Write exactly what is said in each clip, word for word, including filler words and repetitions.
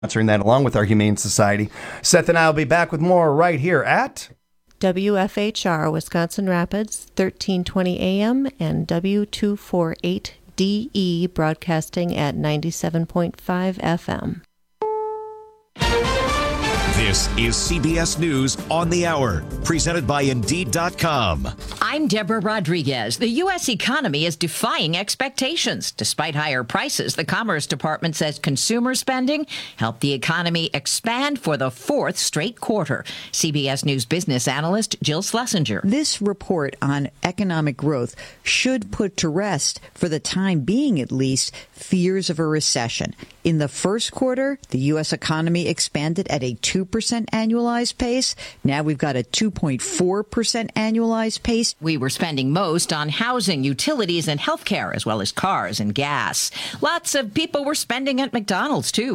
Answering that along with our Humane Society. Seth and I will be back with more right here at W F H R, Wisconsin Rapids, thirteen twenty A M and W two forty-eight D E, broadcasting at ninety-seven point five F M. This is C B S News on the Hour, presented by Indeed dot com. I'm Deborah Rodriguez. The U S economy is defying expectations. Despite higher prices, the Commerce Department says consumer spending helped the economy expand for the fourth straight quarter. C B S News business analyst Jill Schlesinger. This report on economic growth should put to rest, for the time being at least, fears of a recession. In the first quarter, the U S economy expanded at a two percent annualized pace. Now we've got a two point four percent annualized pace. We were spending most on housing, utilities, and healthcare, as well as cars and gas. Lots of people were spending at McDonald's, too.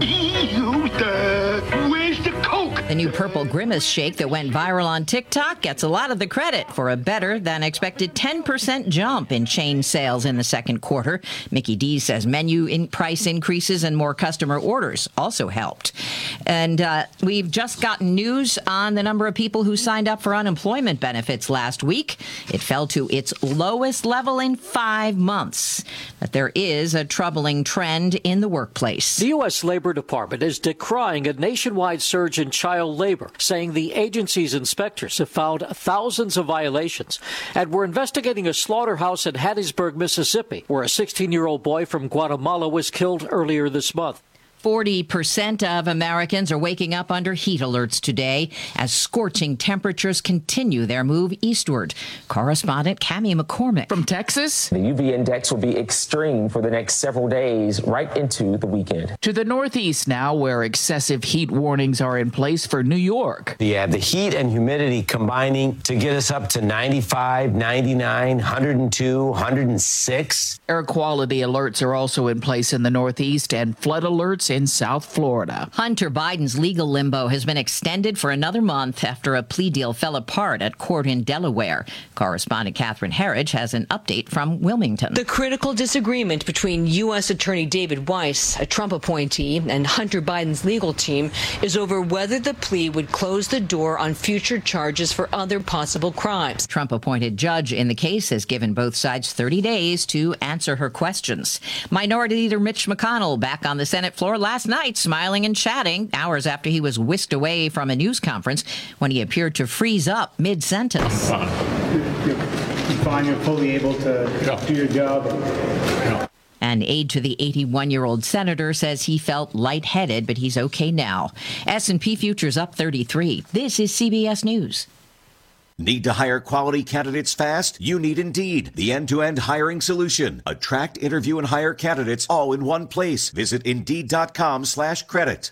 Where's the Coke? The new Purple Grimace shake that went viral on TikTok gets a lot of the credit for a better-than-expected ten percent jump in chain sales in the second quarter. Mickey D says menu in price increases and more customer orders also helped. And uh, we've just gotten news on the number of people who signed up for unemployment benefits last week. It fell to its lowest level in five months. But there is a troubling trend in the workplace. The U S Labor Department is decrying a nationwide surge in child labor, saying the agency's inspectors have found thousands of violations. And we're investigating a slaughterhouse in Hattiesburg, Mississippi, where a sixteen-year-old boy from Guatemala was killed earlier this month. forty percent of Americans are waking up under heat alerts today as scorching temperatures continue their move eastward. Correspondent Cammie McCormick. From Texas, the U V index will be extreme for the next several days, right into the weekend. To the northeast now, where excessive heat warnings are in place for New York. Yeah, the heat and humidity combining to get us up to ninety-five, ninety-nine, one oh two, one oh six. Air quality alerts are also in place in the northeast, and flood alerts in South Florida. Hunter Biden's legal limbo has been extended for another month after a plea deal fell apart at court in Delaware. Correspondent Catherine Herridge has an update from Wilmington. The critical disagreement between U S Attorney David Weiss, a Trump appointee, and Hunter Biden's legal team is over whether the plea would close the door on future charges for other possible crimes. Trump-appointed judge in the case has given both sides thirty days to answer her questions. Minority Leader Mitch McConnell back on the Senate floor last night, smiling and chatting, hours after he was whisked away from a news conference when he appeared to freeze up mid-sentence. You're, you're fine, you're fully able to yeah. do your job. Yeah. An aide to the eighty-one-year-old senator says he felt lightheaded, but he's okay now. S and P futures up thirty-three. This is C B S News. Need to hire quality candidates fast? You need Indeed, the end-to-end hiring solution. Attract, interview, and hire candidates all in one place. Visit Indeed.com slash credit.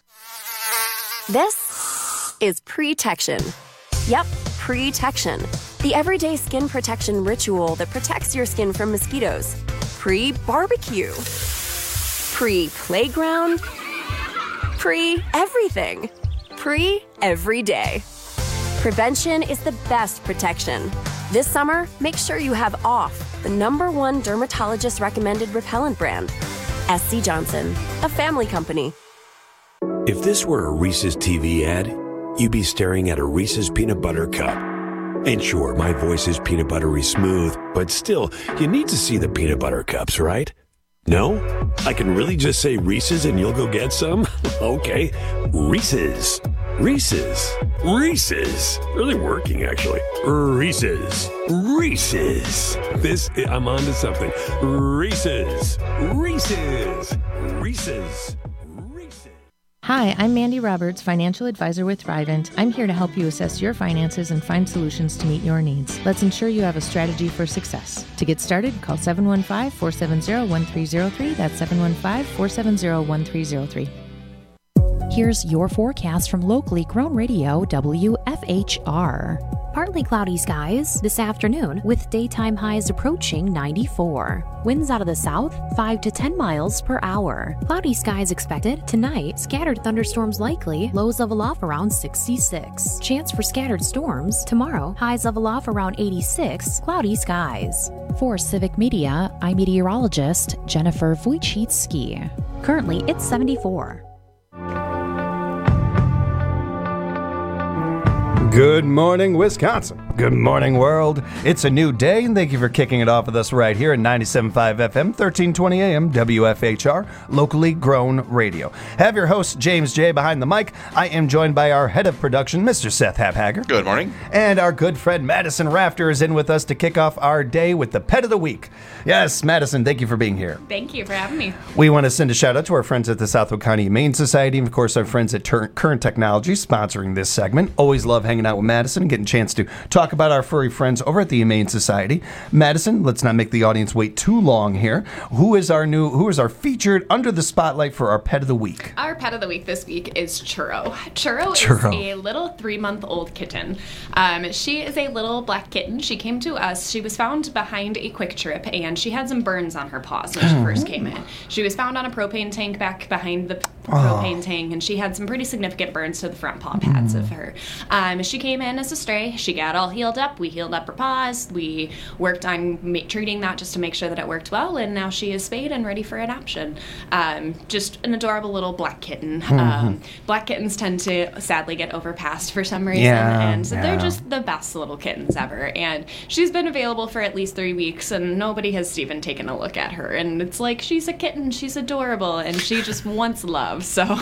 This is Pre-Tection. Yep, Pre-Tection. The everyday skin protection ritual that protects your skin from mosquitoes. Pre-barbecue. Pre-playground. Pre-everything. Pre-every day. Prevention is the best protection. This summer, make sure you have Off, the number one dermatologist-recommended repellent brand. S C Johnson, a family company. If this were a Reese's T V ad, you'd be staring at a Reese's peanut butter cup. And sure, my voice is peanut buttery smooth, but still, you need to see the peanut butter cups, right? No? I can really just say Reese's and you'll go get some? Okay, Reese's. Reese's. Reese's. Really working, actually. Reese's. Reese's. This, I'm on to something. Reese's. Reese's. Reese's. Hi, I'm Mandy Roberts, financial advisor with Thrivent. I'm here to help you assess your finances and find solutions to meet your needs. Let's ensure you have a strategy for success. To get started, call seven one five, four seven zero, one three zero three. That's seven one five, four seven zero, one three zero three. Here's your forecast from locally grown radio W F H R. Partly cloudy skies this afternoon with daytime highs approaching ninety-four. Winds out of the south, five to ten miles per hour. Cloudy skies expected tonight. Scattered thunderstorms likely. Lows level off around sixty-six. Chance for scattered storms tomorrow. Highs level off around eighty-six. Cloudy skies. For Civic Media, I'm meteorologist Jennifer Wojcicki. Currently, it's seventy-four. Good morning, Wisconsin. Good morning, world. It's a new day, and thank you for kicking it off with us right here at ninety-seven point five F M, thirteen twenty A M, W F H R, locally grown radio. Have your host, James J., behind the mic. I am joined by our head of production, Mister Seth Haphager. Good morning. And our good friend, Madison Rafter, is in with us to kick off our day with the Pet of the Week. Yes, Madison, thank you for being here. Thank you for having me. We want to send a shout out to our friends at the Southwood County Humane Society, and of course our friends at Tur- Current Technology sponsoring this segment. Always love hanging out with Madison and getting a chance to talk about our furry friends over at the Humane Society. Madison, let's not make the audience wait too long here. Who is our new, who is our featured under the spotlight for our Pet of the Week? Our Pet of the Week this week is Churro. Churro, Churro. is a little three-month-old kitten. Um, she is a little black kitten. She came to us. She was found behind a Quick Trip, and she had some burns on her paws when she first came in. She was found on a propane tank back behind the propane tank, and she had some pretty significant burns to the front paw pads of her. Um, she came in as a stray. She got all healed up. We healed up her paws. We worked on ma- treating that just to make sure that it worked well, and now she is spayed and ready for adoption. Um, just an adorable little black kitten. Mm-hmm. Um, black kittens tend to sadly get overpassed for some reason, Yeah, and so yeah. they're just the best little kittens ever. And she's been available for at least three weeks, and nobody has even taken a look at her. And it's like, she's a kitten, she's adorable, and she just wants love. So,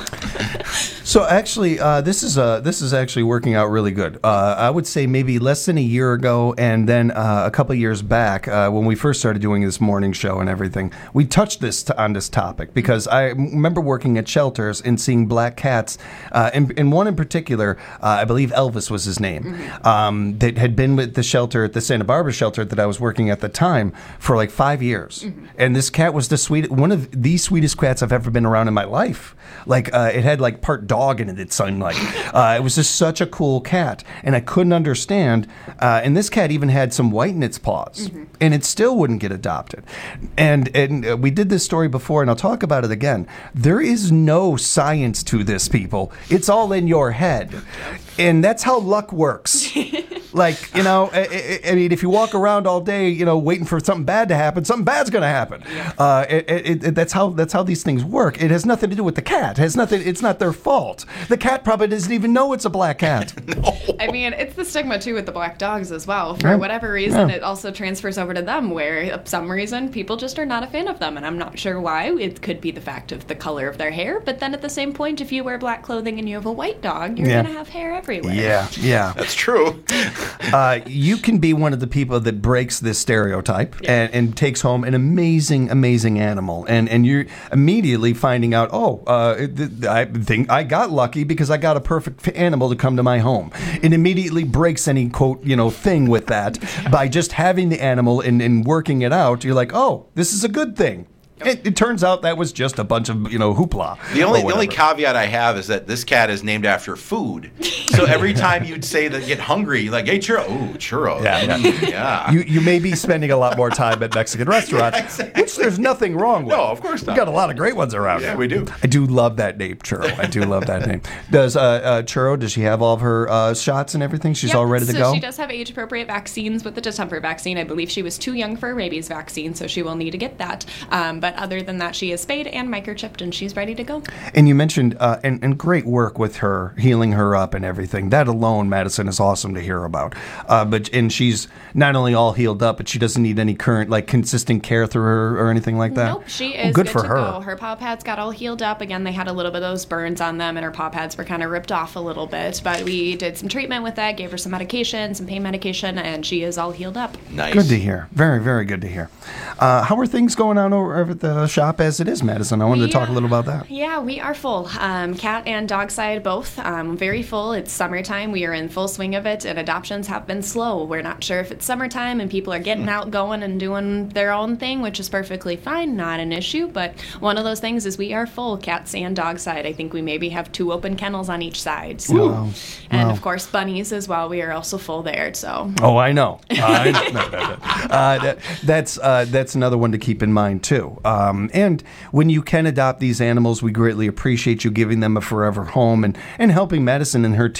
So actually, uh, this is uh, this is actually working out really good. Uh, I would say maybe less than a year ago, and then uh, a couple of years back, uh, when we first started doing this morning show and everything, we touched this t- on this topic because I remember working at shelters and seeing black cats, uh, and, and one in particular, uh, I believe Elvis was his name, um, that had been with the shelter at the Santa Barbara shelter that I was working at the time for like five years, and this cat was the sweet, one of the sweetest cats I've ever been around in my life. Like uh, it had like part dog in it. It seemed like uh, it was just such a cool cat, and I couldn't understand. Uh, and this cat even had some white in its paws, mm-hmm. and it still wouldn't get adopted. And and uh, we did this story before, and I'll talk about it again. There is no science to this, people. It's all in your head, and that's how luck works. Like, you know, I, I mean, if you walk around all day, you know, waiting for something bad to happen, something bad's going to happen. Yeah. Uh, it, it, it, that's how that's how these things work. It has nothing to do with the cat. It has nothing. It's not their fault. The cat probably doesn't even know it's a black cat. No. I mean, it's the stigma too with the black dogs as well. For Yeah. whatever reason, Yeah. it also transfers over to them, where for some reason people just are not a fan of them, and I'm not sure why. It could be the fact of the color of their hair, but then at the same point, if you wear black clothing and you have a white dog, you're Yeah. gonna have hair everywhere. Yeah, yeah. That's true. uh, you can be one of the people that breaks this stereotype and, and takes home an amazing, amazing animal, and and you're immediately finding out, oh, uh, th- I think I got lucky because I got a perfect animal to come to my home. It immediately breaks any quote, you know, thing with that by just having the animal and, and working it out. You're like, oh, this is a good thing. It, it turns out that was just a bunch of, you know, hoopla. The only or the only whatever. caveat I have is that this cat is named after food. So every time you'd say that you get hungry, you're like, hey, churro. Ooh, churro. Yeah, yeah. yeah. You you may be spending a lot more time at Mexican restaurants, Yeah, exactly. which there's nothing wrong with. No, of course not. We've got a lot of great ones around Yeah, here. we do. I do love that name, Churro. I do love that name. Does uh, uh, Churro, does she have all of her uh, shots and everything? She's Yep, all ready to so go? she does have age-appropriate vaccines with the distemper vaccine. I believe she was too young for a rabies vaccine, so she will need to get that. Um, but other than that, she is spayed and microchipped, and she's ready to go. And you mentioned, uh, and, and great work with her, healing her up and everything. That alone, Madison, is awesome to hear about. Uh, but and she's not only all healed up, but she doesn't need any current, like, consistent care through her or anything like that? Nope, she Oh, is good good, for to her. go. Her paw pads got all healed up. Again, they had a little bit of those burns on them, and her paw pads were kind of ripped off a little bit. But we did some treatment with that, gave her some medication, some pain medication, and she is all healed up. Nice. Good to hear. Very, very good to hear. Uh, how are things going on over over at the shop as it is, Madison? I wanted to talk a little about that. Yeah, we are full. Um, cat and dog side both. Um, very full. It's summertime. We are in full swing of it, and adoptions have been slow. We're not sure if it's summertime and people are getting out, going, and doing their own thing, which is perfectly fine, not an issue. But one of those things is we are full, cats and dog side. I think we maybe have two open kennels on each side. So, Wow. and Wow. of course, bunnies as well. We are also full there. So. Oh, I know. I know. No, no, no. Uh, that, that's uh, that's another one to keep in mind too. Um, and when you can adopt these animals, we greatly appreciate you giving them a forever home and, and helping Madison and her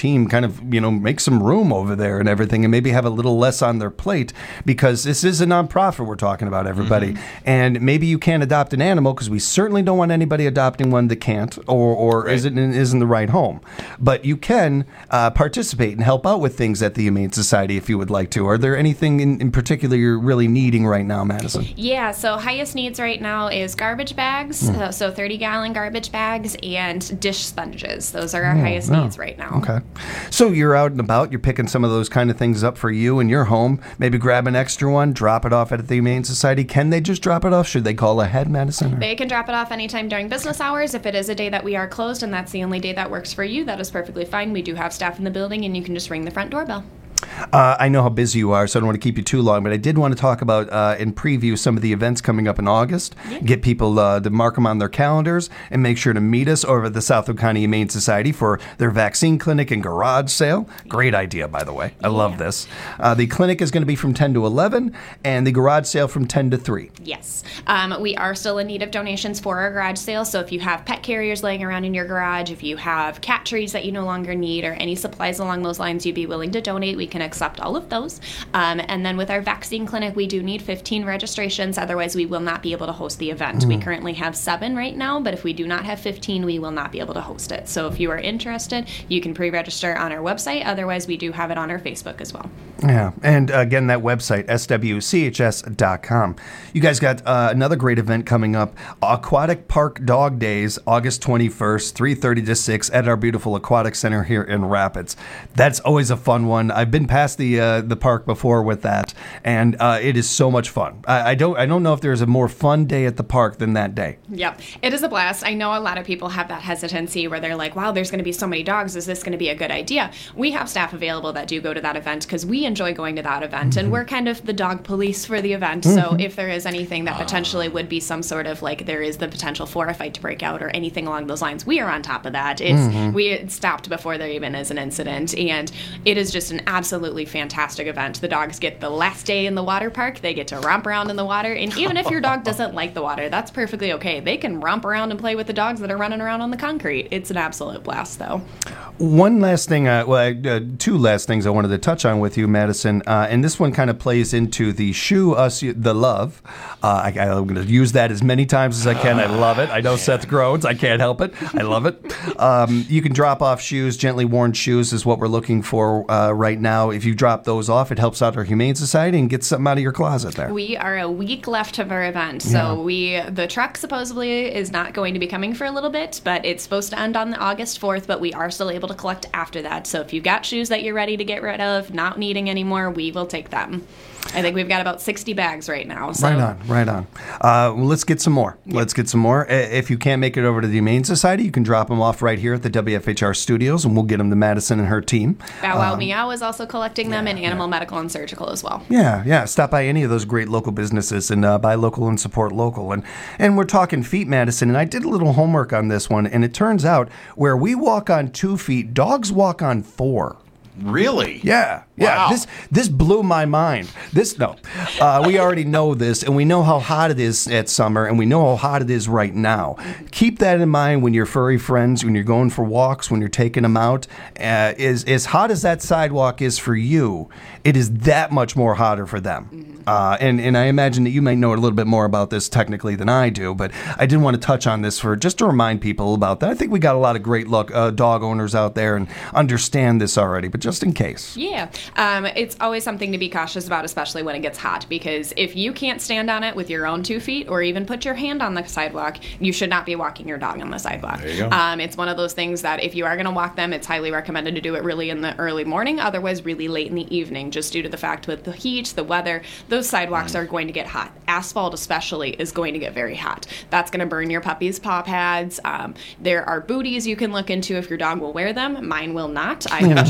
team kind of, you know, make some room over there and everything, and maybe have a little less on their plate, because this is a nonprofit we're talking about, everybody. Mm-hmm. And maybe you can't adopt an animal, because we certainly don't want anybody adopting one that can't or, or right. isn't, isn't the right home. But you can uh, participate and help out with things at the Humane Society if you would like to. Are there anything in, in particular you're really needing right now, Madison? Yeah, so highest needs right now is garbage bags, mm. uh, so thirty-gallon garbage bags, and dish sponges. Those are our oh, highest oh. needs right now. Okay. So you're out and about, you're picking some of those kind of things up for you in your home. Maybe grab an extra one, drop it off at the Humane Society. Can they just drop it off? Should they call ahead, Madison? Or? They can drop it off anytime during business hours. If it is a day that we are closed and that's the only day that works for you, that is perfectly fine. We do have staff in the building, and you can just ring the front doorbell. Uh, I know how busy you are, so I don't want to keep you too long, but I did want to talk about uh, and preview some of the events coming up in August, yeah. get people uh, to mark them on their calendars, and make sure to meet us over at the Southwick County Humane Society for their vaccine clinic and garage sale. Great idea, by the way. I yeah. love this. Uh, the clinic is going to be from ten to eleven, and the garage sale from ten to three. Yes. Um, we are still in need of donations for our garage sale, so if you have pet carriers laying around in your garage, if you have cat trees that you no longer need, or any supplies along those lines you'd be willing to donate, we can accept all of those. Um, and then with our vaccine clinic, we do need fifteen registrations. Otherwise, we will not be able to host the event. Mm. We currently have seven right now, but if we do not have fifteen, we will not be able to host it. So if you are interested, you can pre-register on our website. Otherwise, we do have it on our Facebook as well. Yeah, and again, that website, S W C H S dot com. You guys got uh, another great event coming up, Aquatic Park Dog Days, August twenty-first, three thirty to six at our beautiful Aquatic Center here in Rapids. That's always a fun one. I've been past the uh, the park before with that, and uh, it is so much fun. I, I don't I don't know if there's a more fun day at the park than that day. Yep, it is a blast. I know a lot of people have that hesitancy where they're like, wow, there's going to be so many dogs. Is this going to be a good idea? We have staff available that do go to that event because we enjoy going to that event, mm-hmm. and we're kind of the dog police for the event. Mm-hmm. So if there is anything that potentially would be some sort of like there is the potential for a fight to break out or anything along those lines, we are on top of that. It's mm-hmm. we stopped before there even is an incident, and it is just an absolutely fantastic event. The dogs get the last day in the water park. They get to romp around in the water, and even if your dog doesn't like the water, that's perfectly okay. They can romp around and play with the dogs that are running around on the concrete. It's an absolute blast, though. One last thing, uh, well, uh, two last things I wanted to touch on with you, Madison, uh, and this one kind of plays into the Shoe Us the Love. Uh, I, I'm going to use that as many times as I can. I love it. I know Seth groans. I can't help it. I love it. Um, you can drop off shoes. Gently worn shoes is what we're looking for uh, right now. If you drop those off, it helps out our Humane Society and gets something out of your closet there. We are a week left of our event, so yeah. we the truck supposedly is not going to be coming for a little bit, but it's supposed to end on the August fourth, but we are still able to collect after that. So if you've got shoes that you're ready to get rid of, not needing anymore, we will take them. I think we've got about sixty bags right now. So. Right on, right on. Uh, well, let's get some more. Yep. Let's get some more. If you can't make it over to the Humane Society, you can drop them off right here at the W F H R studios, and we'll get them to Madison and her team. Bow Wow um, Meow is also collecting them, yeah, and Animal yeah. Medical and Surgical as well. Yeah, yeah. Stop by any of those great local businesses and uh, buy local and support local. And, and we're talking feet, Madison, and I did a little homework on this one, and it turns out where we walk on two feet, dogs walk on four. Really? Yeah. Yeah. Wow. This this blew my mind. This no. Uh, we already know this, and we know how hot it is at summer, and we know how hot it is right now. Keep that in mind when your furry friends, when you're going for walks, when you're taking them out. Uh, is as hot as that sidewalk is for you, it is that much more hotter for them. Mm-hmm. Uh, and, and I imagine that you might know a little bit more about this technically than I do, but I did want to touch on this for just to remind people about that. I think we got a lot of great look, uh, dog owners out there and understand this already, but just in case. Yeah. Um, it's always something to be cautious about, especially when it gets hot, because if you can't stand on it with your own two feet or even put your hand on the sidewalk, you should not be walking your dog on the sidewalk. There you go. Um, it's one of those things that if you are going to walk them, it's highly recommended to do it really in the early morning, otherwise really late in the evening, just due to the fact with the heat, the weather, those sidewalks mm. are going to get hot. Asphalt especially is going to get very hot. That's going to burn your puppy's paw pads. Um, there are booties you can look into if your dog will wear them. Mine will not. I have tried.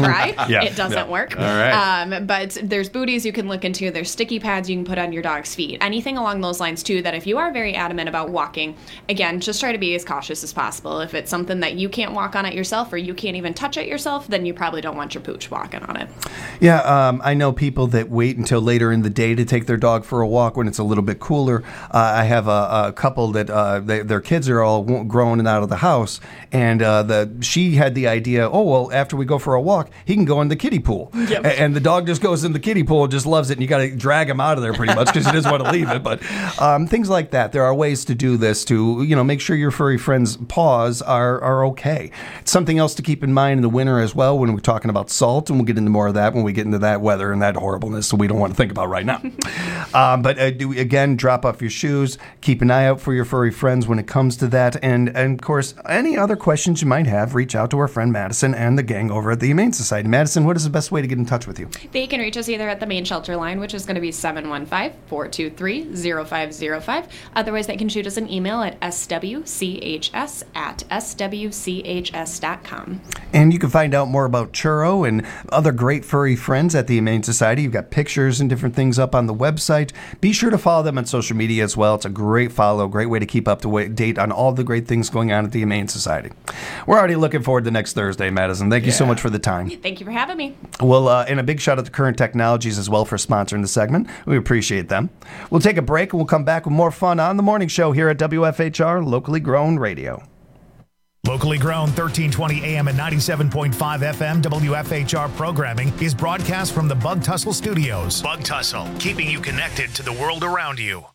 Yeah. it doesn't Yeah. work. All right. Um, but there's booties you can look into. There's sticky pads you can put on your dog's feet. Anything along those lines, too, that if you are very adamant about walking, again, just try to be as cautious as possible. If it's something that you can't walk on it yourself or you can't even touch it yourself, then you probably don't want your pooch walking on it. Yeah, um, I know people that wait until later in the day to take their dog for a walk when it's a little bit cooler. Uh, I have a, a couple that uh, they, their kids are all grown and out of the house, and uh, the she had the idea, oh, well, after we go for a walk, he can go in the kiddie pool. Yep. A- And the dog just goes in the kiddie pool and just loves it, and you got to drag him out of there pretty much because he doesn't want to leave it. But um, things like that. There are ways to do this to, you know, make sure your furry friend's paws are, are okay. It's something else to keep in mind in the winter as well when we're talking about salt, and we'll get into more of that when we get into that weather and that horribleness that we don't want to think about right now. um, but uh, do, again, drop off your shoes. Keep an eye out for your furry friends when it comes to that. And, and, of course, any other questions you might have, reach out to our friend Madison and the gang over at the Humane Society. Madison, what is the best way to get in touch with you? They can reach us either at the main shelter line, which is going to be seven one five, four two three, zero five zero five. Otherwise, they can shoot us an email at s w c h s at s w c h s dot com. And you can find out more about Churro and other great furry friends at the Humane Society. You've got pictures and different things up on the website. Be sure to follow them on social media as well. It's a great follow, great way to keep up to date on all the great things going on at the Humane Society. We're already looking forward to next Thursday, Madison. Thank you so much for the time. Thank you for having me. Well, uh, and a big shout out to Current Technologies as well for sponsoring the segment. We appreciate them. We'll take a break and we'll come back with more fun on the morning show here at W F H R, locally grown radio. Locally grown thirteen twenty A M and ninety-seven point five F M W F H R programming is broadcast from the Bug Tussle Studios. Bug Tussle, keeping you connected to the world around you.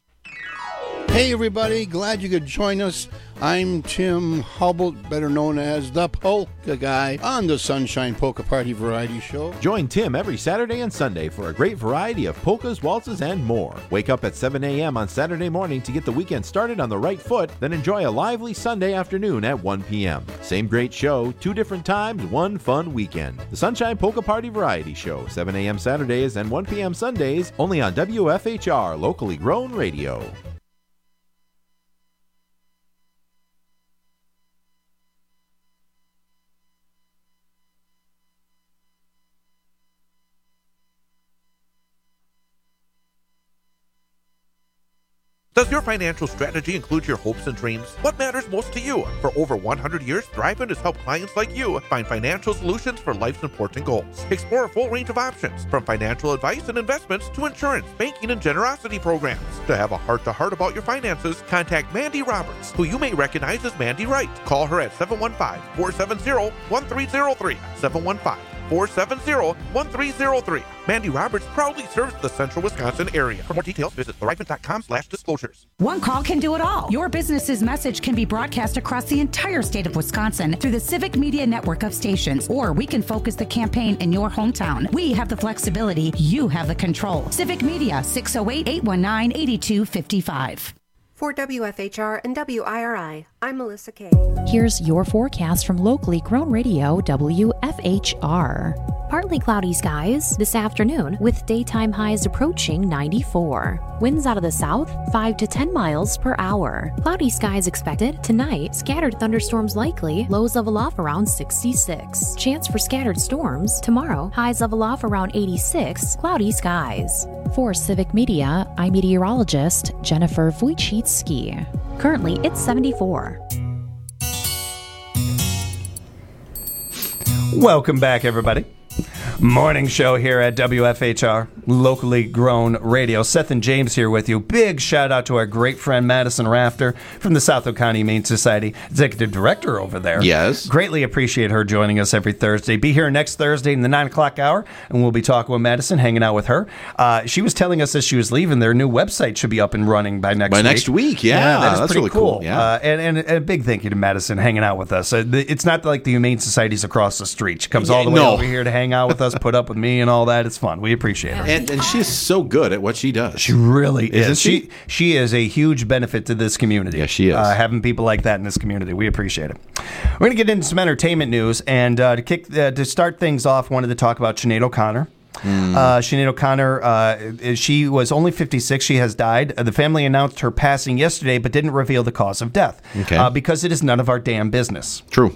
Hey everybody, glad you could join us. I'm Tim Hubble, better known as the Polka Guy, on the Sunshine Polka Party Variety Show. Join Tim every Saturday and Sunday for a great variety of polkas, waltzes, and more. Wake up at seven A M on Saturday morning to get the weekend started on the right foot, then enjoy a lively Sunday afternoon at one P M Same great show, two different times, one fun weekend. The Sunshine Polka Party Variety Show, seven A M Saturdays and one P M Sundays, only on W F H R, locally grown radio. Does your financial strategy include your hopes and dreams? What matters most to you? For over one hundred years, Thrivent has helped clients like you find financial solutions for life's important goals. Explore a full range of options, from financial advice and investments to insurance, banking, and generosity programs. To have a heart-to-heart about your finances, contact Mandy Roberts, who you may recognize as Mandy Wright. Call her at seven one five, four seven zero, one three zero three, seven one five, four seven zero, one three zero three. Mandy Roberts proudly serves the central Wisconsin area. For more details, visit thrivent.com slash disclosures. One call can do it all. Your business's message can be broadcast across the entire state of Wisconsin through the Civic Media network of stations, or we can focus the campaign in your hometown. We have the flexibility. You have the control. Civic Media, six oh eight, eight one nine, eight two five five. For W F H R and W I R I, I'm Melissa Kay. Here's your forecast from locally grown radio W F H R. Partly cloudy skies this afternoon with daytime highs approaching ninety-four. Winds out of the south, five to ten miles per hour. Cloudy skies expected tonight. Scattered thunderstorms likely. Lows level off around sixty-six. Chance for scattered storms tomorrow. Highs level off around eighty-six. Cloudy skies. For Civic Media, I'm meteorologist Jennifer Wojcicki. Currently, it's seventy-four. Welcome back, everybody. Morning show here at W F H R, locally grown radio. Seth and James here with you. Big shout out to our great friend Madison Rafter from the Southwick County Humane Society, executive director over there. Yes. Greatly appreciate her joining us every Thursday. Be here next Thursday in the nine o'clock hour, and we'll be talking with Madison, hanging out with her. Uh, she was telling us as she was leaving, their new website should be up and running by next by week. By next week, yeah. yeah that is that's pretty really cool. cool. Yeah. Uh, and, and a big thank you to Madison hanging out with us. Uh, the, it's not like the Humane Society's across the street. She comes all the way no. over here to hang out with us, put up with me and all that. It's fun. We appreciate her. And, and she's so good at what she does. She really Isn't is. she? She she is a huge benefit to this community. Yeah, she is. Uh, having people like that in this community. We appreciate it. We're going to get into some entertainment news. And uh, to kick uh, to start things off, wanted to talk about Sinead O'Connor. Mm. Uh, Sinead O'Connor, uh, she was only fifty-six. She has died. Uh, the family announced her passing yesterday, but didn't reveal the cause of death. Okay. Uh, because it is none of our damn business. True.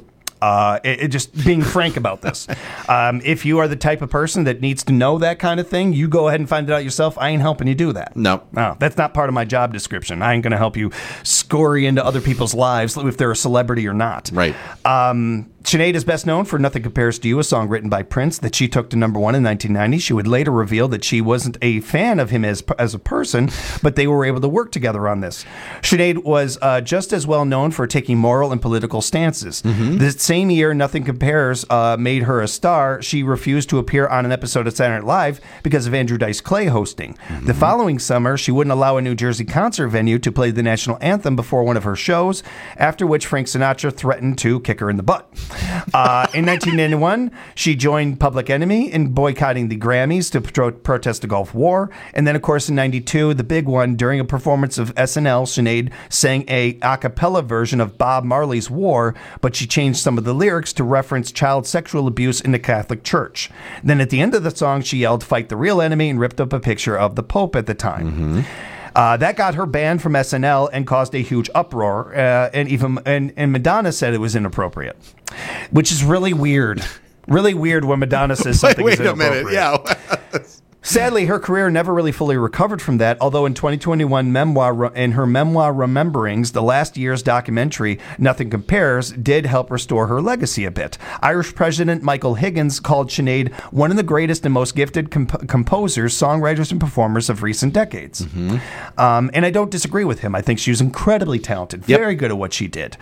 Uh, it, it just being frank about this. Um, if you are the type of person that needs to know that kind of thing, you go ahead and find it out yourself. I ain't helping you do that. No. No, that's not part of my job description. I ain't going to help you scurry into other people's lives if they're a celebrity or not. Right. Um, Sinead is best known for Nothing Compares to You, a song written by Prince that she took to number one in nineteen ninety. She would later reveal that she wasn't a fan of him as as a person, but they were able to work together on this. Sinead was uh, just as well known for taking moral and political stances. Mm-hmm. The same year Nothing Compares uh, made her a star, she refused to appear on an episode of Saturday Night Live because of Andrew Dice Clay hosting. Mm-hmm. The following summer, she wouldn't allow a New Jersey concert venue to play the national anthem before one of her shows, after which Frank Sinatra threatened to kick her in the butt. Uh, in nineteen ninety-one, she joined Public Enemy in boycotting the Grammys to pro- protest the Gulf War. And then, of course, in ninety-two, the big one, during a performance of S N L, Sinead sang a a cappella version of Bob Marley's War, but she changed some of the lyrics to reference child sexual abuse in the Catholic Church. Then at the end of the song, she yelled, "Fight the real enemy," and ripped up a picture of the Pope at the time. Mm-hmm. Uh, that got her banned from S N L and caused a huge uproar. Uh, and even and, and Madonna said it was inappropriate, which is really weird. Really weird when Madonna says something wait, is wait a inappropriate. minute, yeah. Sadly, her career never really fully recovered from that, although in twenty twenty-one, memoir, in her memoir Rememberings, the last year's documentary, Nothing Compares, did help restore her legacy a bit. Irish President Michael Higgins called Sinead one of the greatest and most gifted comp- composers, songwriters, and performers of recent decades. Mm-hmm. Um, and I don't disagree with him. I think she was incredibly talented, yep. very good at what she did.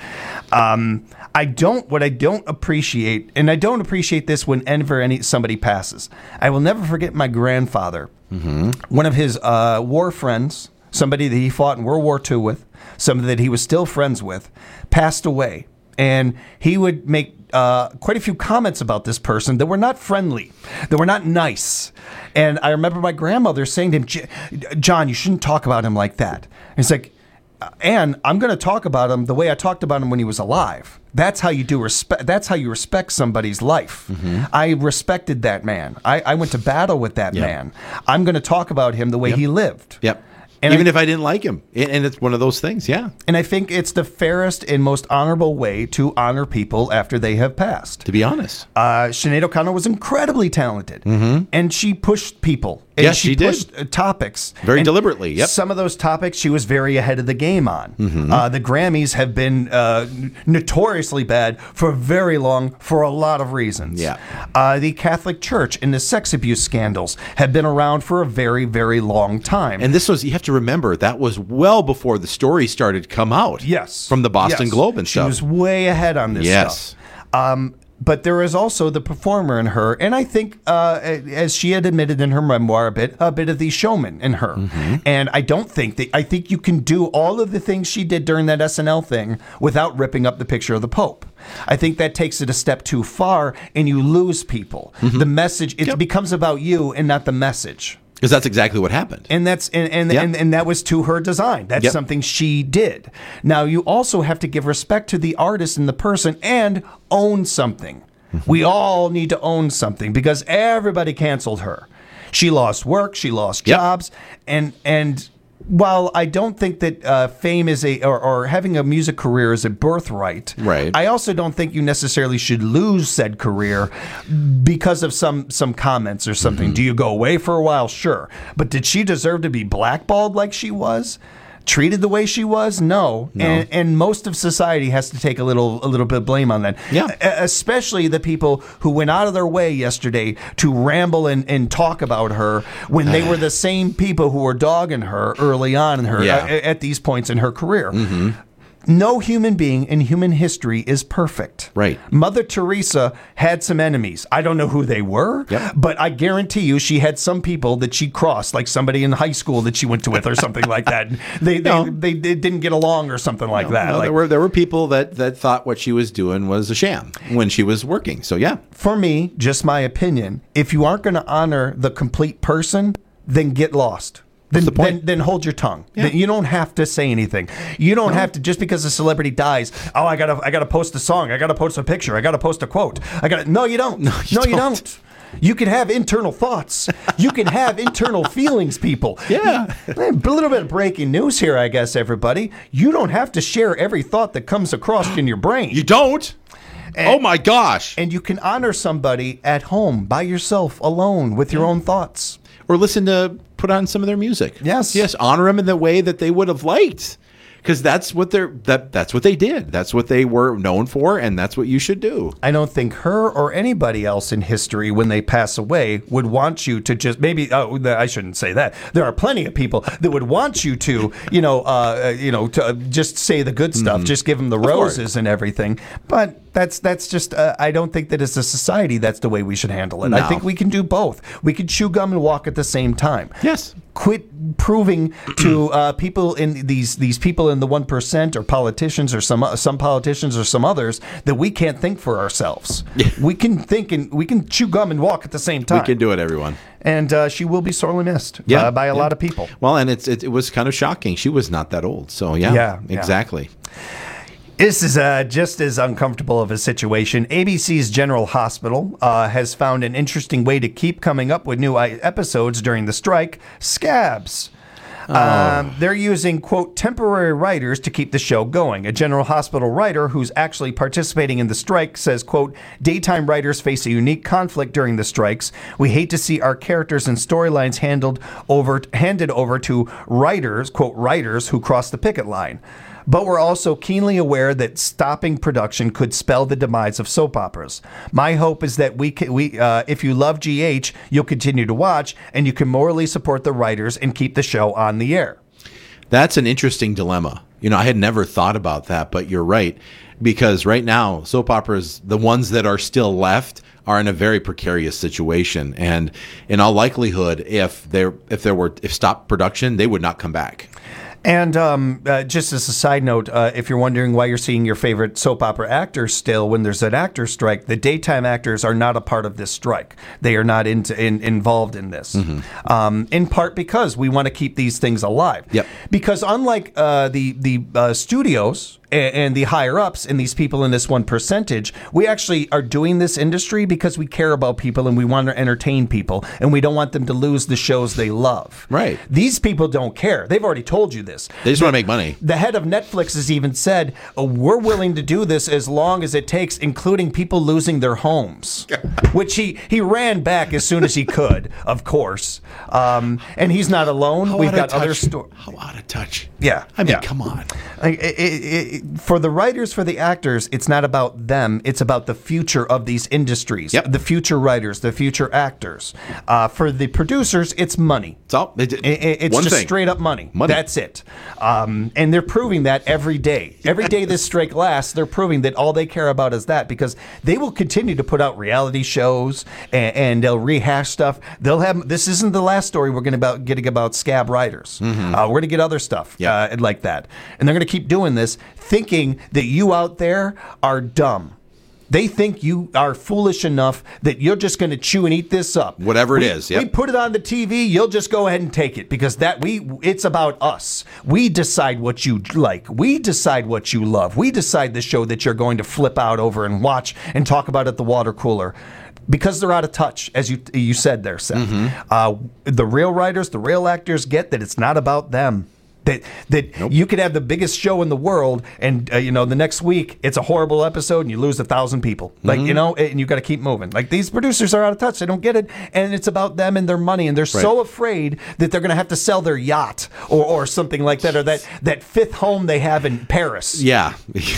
Um, I don't, what I don't appreciate, and I don't appreciate this whenever any somebody passes. I will never forget my grandfather. Mm-hmm. One of his uh, war friends, somebody that he fought in World War Two with, somebody that he was still friends with, passed away. And he would make uh, quite a few comments about this person that were not friendly, that were not nice. And I remember my grandmother saying to him, "John, you shouldn't talk about him like that." And he's like, "And I'm going to talk about him the way I talked about him when he was alive." That's how you do respect. That's how you respect somebody's life. Mm-hmm. I respected that man. I, I went to battle with that yep. man. I'm going to talk about him the way yep. he lived. Yep. And Even I, if I didn't like him. And it's one of those things, yeah. And I think it's the fairest and most honorable way to honor people after they have passed. To be honest. Uh, Sinead O'Connor was incredibly talented. Mm-hmm. And she pushed people. And yes, she, she pushed did. topics. Very and deliberately, yep. Some of those topics she was very ahead of the game on. Mm-hmm. Uh, the Grammys have been uh, notoriously bad for very long, for a lot of reasons. Yeah. Uh, the Catholic Church and the sex abuse scandals have been around for a very, very long time. And this was, you have to remember, that was well before the story started to come out. Yes. From the Boston yes. Globe and she stuff. She was way ahead on this yes. stuff. Um, But there is also the performer in her, and I think, uh, as she had admitted in her memoir, a bit, a bit of the showman in her. Mm-hmm. And I don't think that I think you can do all of the things she did during that S N L thing without ripping up the picture of the Pope. I think that takes it a step too far, and you lose people. Mm-hmm. The message it yep. becomes about you and not the message. Because that's exactly what happened. And that's and and, yep. and and that was to her design. That's yep. something she did. Now, you also have to give respect to the artist and the person and own something. Mm-hmm. We all need to own something because everybody canceled her. She lost work, she lost yep. jobs, and and while I don't think that uh, fame is a or, or having a music career is a birthright, right. I also don't think you necessarily should lose said career because of some some comments or something. Mm-hmm. Do you go away for a while? Sure, but did she deserve to be blackballed like she was? Treated the way she was? No. no. And, and most of society has to take a little a little bit of blame on that. Yeah. Especially the people who went out of their way yesterday to ramble and, and talk about her when they were the same people who were dogging her early on in her yeah. uh, at these points in her career. Mm-hmm. No human being in human history is perfect. Right. Mother Teresa had some enemies. I don't know who they were, yep. but I guarantee you she had some people that she crossed, like somebody in high school that she went to with or something like that. They they, no. they they didn't get along or something like no, that. No, like, there were there were people that, that thought what she was doing was a sham when she was working. So, yeah. For me, just my opinion, if you aren't going to honor the complete person, then get lost. Then, the then, then hold your tongue. Yeah. You don't have to say anything. You don't no. have to just because a celebrity dies. Oh, I gotta, I gotta post a song. I gotta post a picture. I gotta post a quote. I gotta. No, you don't. No, you no, don't. You don't. You can have internal thoughts. You can have internal feelings, people. Yeah. A little bit of breaking news here, I guess, everybody. You don't have to share every thought that comes across in your brain. You don't. And, oh my gosh. And you can honor somebody at home, by yourself, alone, with your own thoughts. Or listen to, put on some of their music. Yes. Yes, honor them in the way that they would have liked. Because that's what they're that that's what they did. That's what they were known for, and that's what you should do. I don't think her or anybody else in history, when they pass away, would want you to just maybe. Oh, I shouldn't say that. There are plenty of people that would want you to, you know, uh, you know, to just say the good stuff, mm-hmm. just give them the roses and everything. But that's that's just. Uh, I don't think that as a society, that's the way we should handle it. No. I think we can do both. We can chew gum and walk at the same time. Yes. Quit proving to uh, people in these these people in the one percent or politicians or some some politicians or some others that we can't think for ourselves. We can think and we can chew gum and walk at the same time. We can do it, everyone. And uh, she will be sorely missed yeah, uh, by a yeah. lot of people. Well, and it's it, it was kind of shocking. She was not that old, so yeah, yeah exactly. Yeah. This is uh, just as uncomfortable of a situation. A B C's General Hospital uh, has found an interesting way to keep coming up with new episodes during the strike, scabs. Oh. Um, they're using, quote, temporary writers to keep the show going. A General Hospital writer who's actually participating in the strike says, quote, daytime writers face a unique conflict during the strikes. We hate to see our characters and storylines handled over, handed over to writers, quote, writers who cross the picket line. But we're also keenly aware that stopping production could spell the demise of soap operas. My hope is that we, can, we, uh, if you love G H, you'll continue to watch, and you can morally support the writers and keep the show on the air. That's an interesting dilemma. You know, I had never thought about that, but you're right. Because right now, soap operas, the ones that are still left, are in a very precarious situation. And in all likelihood, if there if there were if stopped production, they would not come back. And um, uh, just as a side note, uh, if you're wondering why you're seeing your favorite soap opera actors still when there's an actor strike, the daytime actors are not a part of this strike. They are not into, in, involved in this. Mm-hmm. Um, in part because we want to keep these things alive. Yep. Because unlike uh, the, the uh, studios and, and the higher-ups and these people in this one percentage, we actually are doing this industry because we care about people and we want to entertain people and we don't want them to lose the shows they love. Right. These people don't care. They've already told you this. They just the, want to make money. The head of Netflix has even said, oh, we're willing to do this as long as it takes, including people losing their homes, which he, he ran back as soon as he could, of course. Um, and he's not alone. How We've got touch. other stories. How out of touch. Yeah. I mean, yeah. come on. Like, it, it, it, for the writers, for the actors, it's not about them. It's about the future of these industries. Yep. The future writers, the future actors. Uh, for the producers, it's money. It's all. It, it, it's one just thing. straight up money. Money. That's it. Um, and they're proving that every day. Every day this strike lasts, they're proving that all they care about is that, because they will continue to put out reality shows and, and they'll rehash stuff. They'll have. This isn't the last story we're going to about getting about scab writers. Mm-hmm. Uh, we're going to get other stuff yeah. uh, like that, and they're going to keep doing this, thinking that you out there are dumb. They think you are foolish enough that you're just going to chew and eat this up. Whatever it we, is. Yep. We put it on the T V, you'll just go ahead and take it because that we it's about us. We decide what you like. We decide what you love. We decide the show that you're going to flip out over and watch and talk about at the water cooler. Because they're out of touch, as you you said there, Seth. Mm-hmm. Uh, the real writers, the real actors get that it's not about them. That that nope. You could have the biggest show in the world, and uh, you know the next week it's a horrible episode, and you lose a thousand people. Like mm-hmm. you know, and you got to keep moving. Like these producers are out of touch; they don't get it, and it's about them and their money, and they're right. so afraid that they're going to have to sell their yacht or, or something like that, or that that fifth home they have in Paris. Yeah.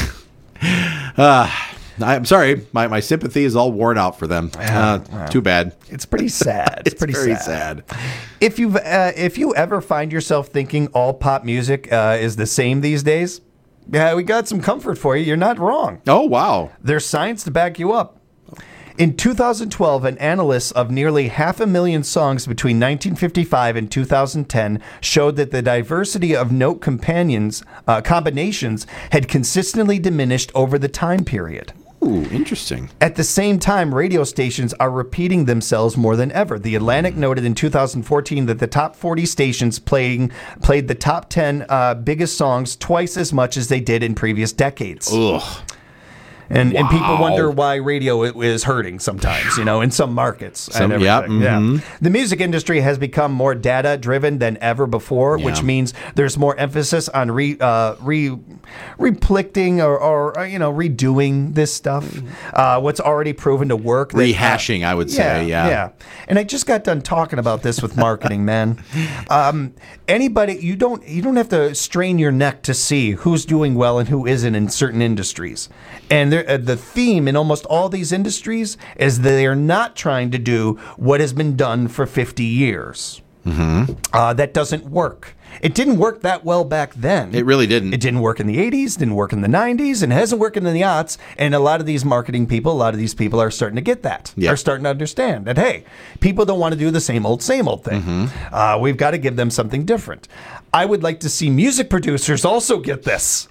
uh, I'm sorry, my, my sympathy is all worn out for them. Uh, wow. Too bad. It's pretty sad. It's, it's pretty very sad. sad. If you've uh, if you ever find yourself thinking all pop music uh, is the same these days, yeah, we got some comfort for you. You're not wrong. Oh wow, there's science to back you up. In two thousand twelve, an analysis of nearly half a million songs between nineteen fifty-five and two thousand ten showed that the diversity of note companions uh, combinations had consistently diminished over the time period. Ooh, interesting. At the same time, radio stations are repeating themselves more than ever. The Atlantic noted in two thousand fourteen that the top forty stations playing played the top ten uh, biggest songs twice as much as they did in previous decades. Ugh. And, and people Wow. wonder why radio i- is hurting sometimes, you know, in some markets. Some- and yeah, everything. mhm. The music industry has become more data driven than ever before, Yeah. which means there's more emphasis on re, uh, re, replicting or, or, uh, you know, redoing this stuff. Uh, what's already proven to work. that, uh, Rehashing, I would say, yeah. Yeah. And I just got done talking about this with marketing, man. Um, anybody, you don't, you don't have to strain your neck to see who's doing well and who isn't in certain industries. And there, uh, the theme in almost all these industries is that they are not trying to do what has been done for fifty years. Mm-hmm. Uh, that doesn't work. It didn't work that well back then. It really didn't. It didn't work in the eighties, didn't work in the nineties, and it hasn't worked in the aughts. And a lot of these marketing people, a lot of these people are starting to get that. Yeah. Are starting to understand that, hey, people don't want to do the same old, same old thing. Mm-hmm. Uh, we've got to give them something different. I would like to see music producers also get this.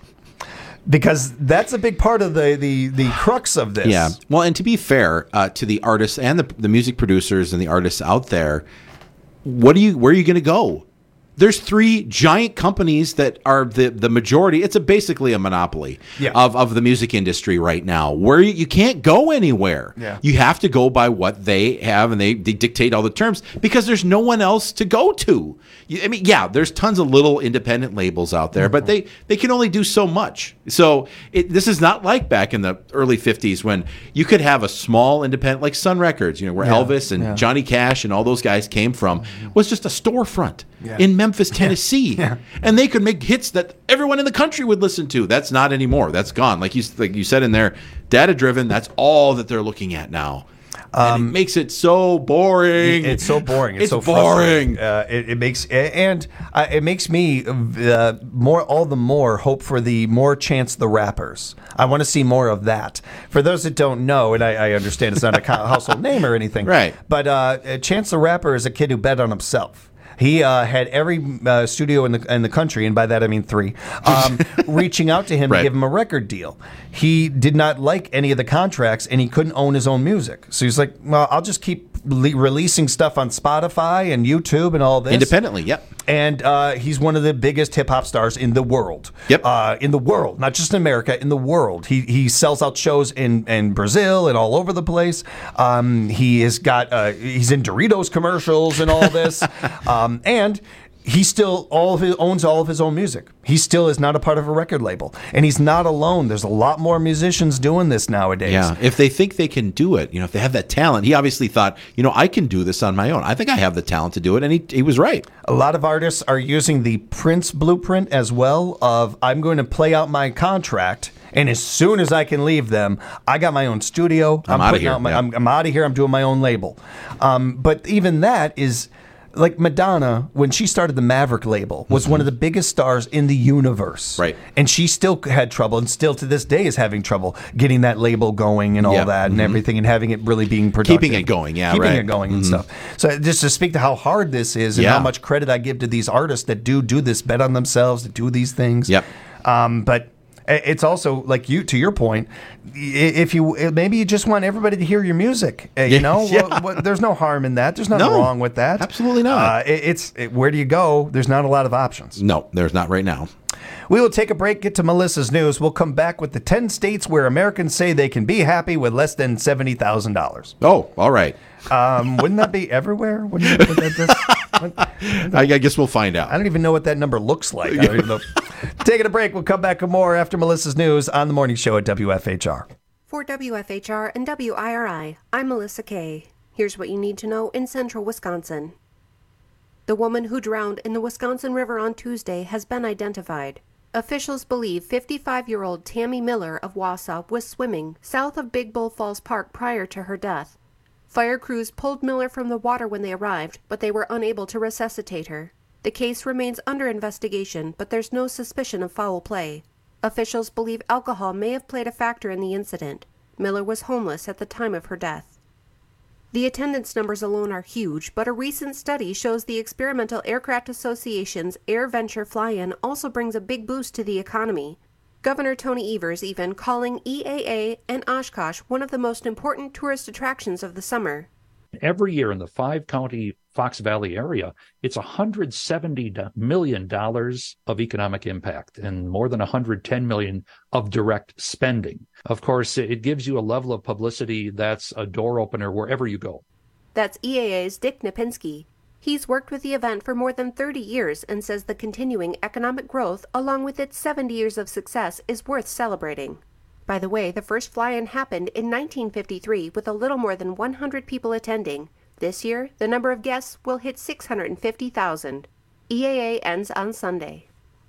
Because that's a big part of the, the, the crux of this. Yeah. Well, and to be fair uh, to the artists and the, the music producers and the artists out there, what do you? Where are you going to go? There's three giant companies that are the, the majority. It's a basically a monopoly Yeah. of, of the music industry right now, where you, you can't go anywhere. Yeah. You have to go by what they have, and they, they dictate all the terms because there's no one else to go to. You- I mean, yeah, there's tons of little independent labels out there, but they, they can only do so much. So it, this is not like back in the early fifties when you could have a small independent, like Sun Records, you know, where Yeah. Elvis and Yeah. Johnny Cash and all those guys came from, was just a storefront Yeah. in Memphis, Tennessee, Yeah. and they could make hits that everyone in the country would listen to. That's not anymore. That's gone. Like you like you said in there, data driven. That's all that they're looking at now. And it makes it so boring. It's so boring. It's, It's so boring. frustrating. Uh, it, it makes and uh, it makes me uh, more all the more hope for the more Chance the Rappers. I want to see more of that. For those that don't know, and I, I understand it's not a co- household name or anything, Right. But uh, Chance the Rapper is a kid who bet on himself. He uh, had every uh, studio in the in the country, and by that I mean three, um, reaching out to him Right. to give him a record deal. He did not like any of the contracts, and he couldn't own his own music. So he's like, "Well, I'll just keep le- releasing stuff on Spotify and YouTube and all this Independently, yep. And uh, he's one of the biggest hip hop stars in the world. Yep. Uh, in the world, not just in America, in the world. He he sells out shows in, in Brazil and all over the place. Um, he has got uh, he's in Doritos commercials and all this, um, and. He still all of his, owns all of his own music. He still is not a part of a record label, and he's not alone. There's a lot more musicians doing this nowadays. Yeah, if they think they can do it, you know, if they have that talent, he obviously thought, you know, I can do this on my own. I think I have the talent to do it, and he he was right. A lot of artists are using the Prince blueprint as well of I'm going to play out my contract, and as soon as I can leave them, I got my own studio. I'm outta putting here, out my, yeah. I'm, I'm out of here. I'm doing my own label. Um, but even that is like Madonna, when she started the Maverick label, was one of the biggest stars in the universe. Right. And she still had trouble, and still to this day is having trouble getting that label going and all Yeah. that and Mhm. everything, and having it really being productive. Keeping it going, yeah, Keeping right. it going and Mhm. stuff. So just to speak to how hard this is and Yeah. how much credit I give to these artists that do do this, bet on themselves, that do these things. Yep. Um, but it's also like you, to your point, i- if you maybe you just want everybody to hear your music. Uh, you Yeah. know, Yeah. What- what- there's no harm in that. There's nothing No. wrong with that. Absolutely not. Uh, it, it's it, where do you go? There's not a lot of options. No, there's not right now. We will take a break, get to Melissa's news. We'll come back with the ten states where Americans say they can be happy with less than seventy thousand dollars. Oh, all right. Um, wouldn't that be everywhere? Wouldn't, would that just, would- I, I guess we'll find out. I don't even know what that number looks like. I don't even know. Taking a break. We'll come back with more after Melissa's news on the morning show at W F H R. For W F H R and W I R I, I'm Melissa Kay. Here's what you need to know in central Wisconsin. The woman who drowned in the Wisconsin River on Tuesday has been identified. Officials believe fifty-five-year-old Tammy Miller of Wausau was swimming south of Big Bull Falls Park prior to her death. Fire crews pulled Miller from the water when they arrived, but they were unable to resuscitate her. The case remains under investigation, but there's no suspicion of foul play. Officials believe alcohol may have played a factor in the incident. Miller was homeless at the time of her death. The attendance numbers alone are huge, but a recent study shows the Experimental Aircraft Association's Air Venture Fly-In also brings a big boost to the economy. Governor Tony Evers even calling E A A and Oshkosh one of the most important tourist attractions of the summer. Every year in the five-county Fox Valley area, it's one hundred seventy million dollars of economic impact and more than one hundred ten million dollars of direct spending. Of course, it gives you a level of publicity that's a door opener wherever you go. That's E A A's Dick Napinski. He's worked with the event for more than thirty years and says the continuing economic growth, along with its seventy years of success, is worth celebrating. By the way, the first fly-in happened in nineteen fifty-three with a little more than one hundred people attending. This year, the number of guests will hit six hundred fifty thousand. E A A ends on Sunday.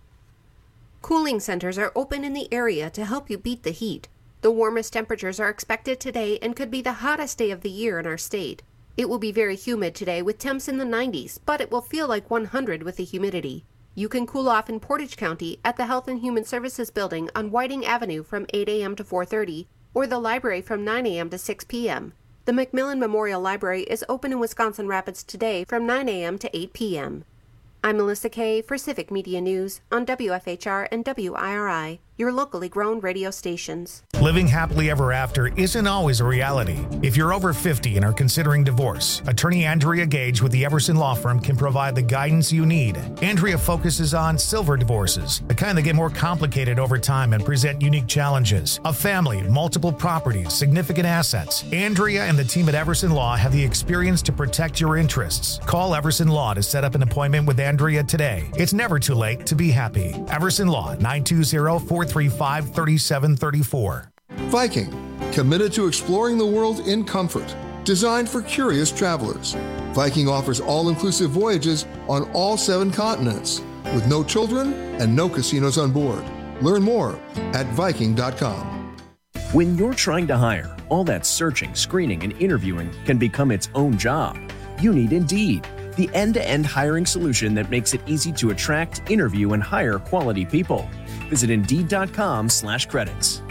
Cooling centers are open in the area to help you beat the heat. The warmest temperatures are expected today and could be the hottest day of the year in our state. It will be very humid today with temps in the nineties, but it will feel like one hundred with the humidity. You can cool off in Portage County at the Health and Human Services Building on Whiting Avenue from eight a.m. to four thirty, or the library from nine a.m. to six p.m. The Macmillan Memorial Library is open in Wisconsin Rapids today from nine a.m. to eight p.m. I'm Melissa Kay for Civic Media News on W F H R and W I R I, your locally grown radio stations. Living happily ever after isn't always a reality. If you're over fifty and are considering divorce, attorney Andrea Gage with the Everson Law Firm can provide the guidance you need. Andrea focuses on silver divorces, the kind that get more complicated over time and present unique challenges. A family, multiple properties, significant assets. Andrea and the team at Everson Law have the experience to protect your interests. Call Everson Law to set up an appointment with Andrea today. It's never too late to be happy. Everson Law, nine two zero, four three five, three seven three four. Viking, committed to exploring the world in comfort, designed for curious travelers. Viking offers all-inclusive voyages on all seven continents, with no children and no casinos on board. Learn more at Viking dot com. When you're trying to hire, all that searching, screening, and interviewing can become its own job. You need Indeed, the end-to-end hiring solution that makes it easy to attract, interview, and hire quality people. Visit Indeed.com slash credits.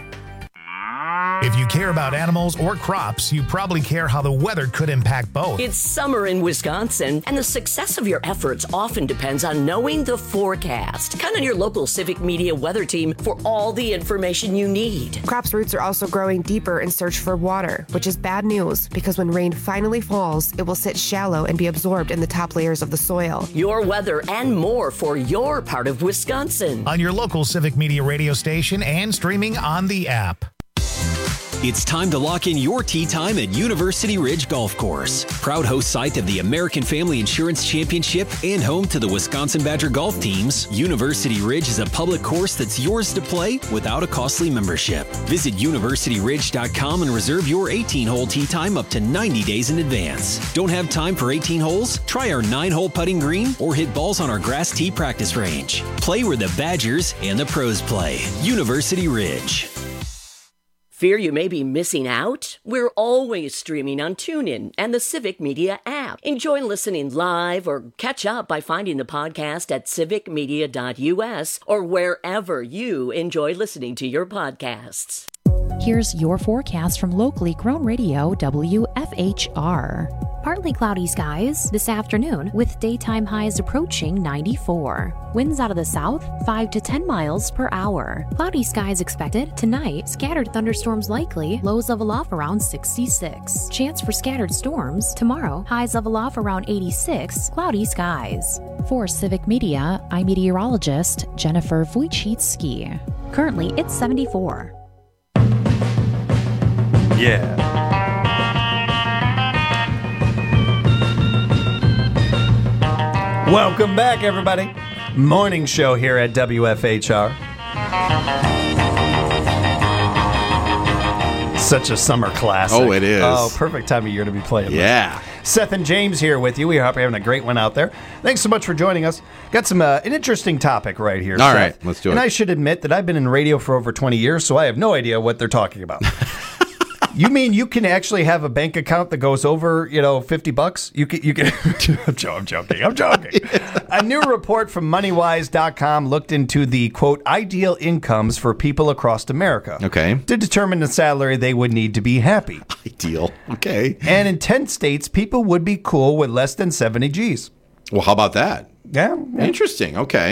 If you care about animals or crops, you probably care how the weather could impact both. It's summer in Wisconsin, and the success of your efforts often depends on knowing the forecast. Count on your local Civic Media weather team for all the information you need. Crops' roots are also growing deeper in search for water, which is bad news because when rain finally falls, it will sit shallow and be absorbed in the top layers of the soil. Your weather and more for your part of Wisconsin. On your local Civic Media radio station and streaming on the app. It's time to lock in your tee time at University Ridge Golf Course. Proud host site of the American Family Insurance Championship and home to the Wisconsin Badger golf teams, University Ridge is a public course that's yours to play without a costly membership. Visit university ridge dot com and reserve your eighteen-hole tee time up to ninety days in advance. Don't have time for eighteen holes? Try our nine-hole putting green or hit balls on our grass tee practice range. Play where the Badgers and the pros play. University Ridge. Fear you may be missing out? We're always streaming on TuneIn and the Civic Media app. Enjoy listening live or catch up by finding the podcast at civic media dot u s or wherever you enjoy listening to your podcasts. Here's your forecast from locally grown radio W F H R. Partly cloudy skies this afternoon with daytime highs approaching ninety-four. Winds out of the south, five to ten miles per hour. Cloudy skies expected tonight. Scattered thunderstorms likely. Lows level off around sixty-six. Chance for scattered storms tomorrow. Highs level off around eighty-six. Cloudy skies. For Civic Media, I'm meteorologist Jennifer Wojcicki. Currently, it's seventy-four. Yeah. Welcome back, everybody. Morning show here at W F H R. Such a summer classic. Oh, it is. Oh, perfect time of year to be playing. Yeah. This. Seth and James here with you. We hope you're having a great one out there. Thanks so much for joining us. Got some uh, an interesting topic right here. All Seth. right, let's do it. And I should admit that I've been in radio for over twenty years, so I have no idea what they're talking about. You mean you can actually have a bank account that goes over, you know, fifty bucks? You can, you can. I'm joking. I'm joking. A new report from money wise dot com looked into the, quote, ideal incomes for people across America. Okay. To determine the salary they would need to be happy. Ideal. Okay. And in ten states, people would be cool with less than seventy G's. Well, how about that? Yeah. yeah. Interesting. Okay.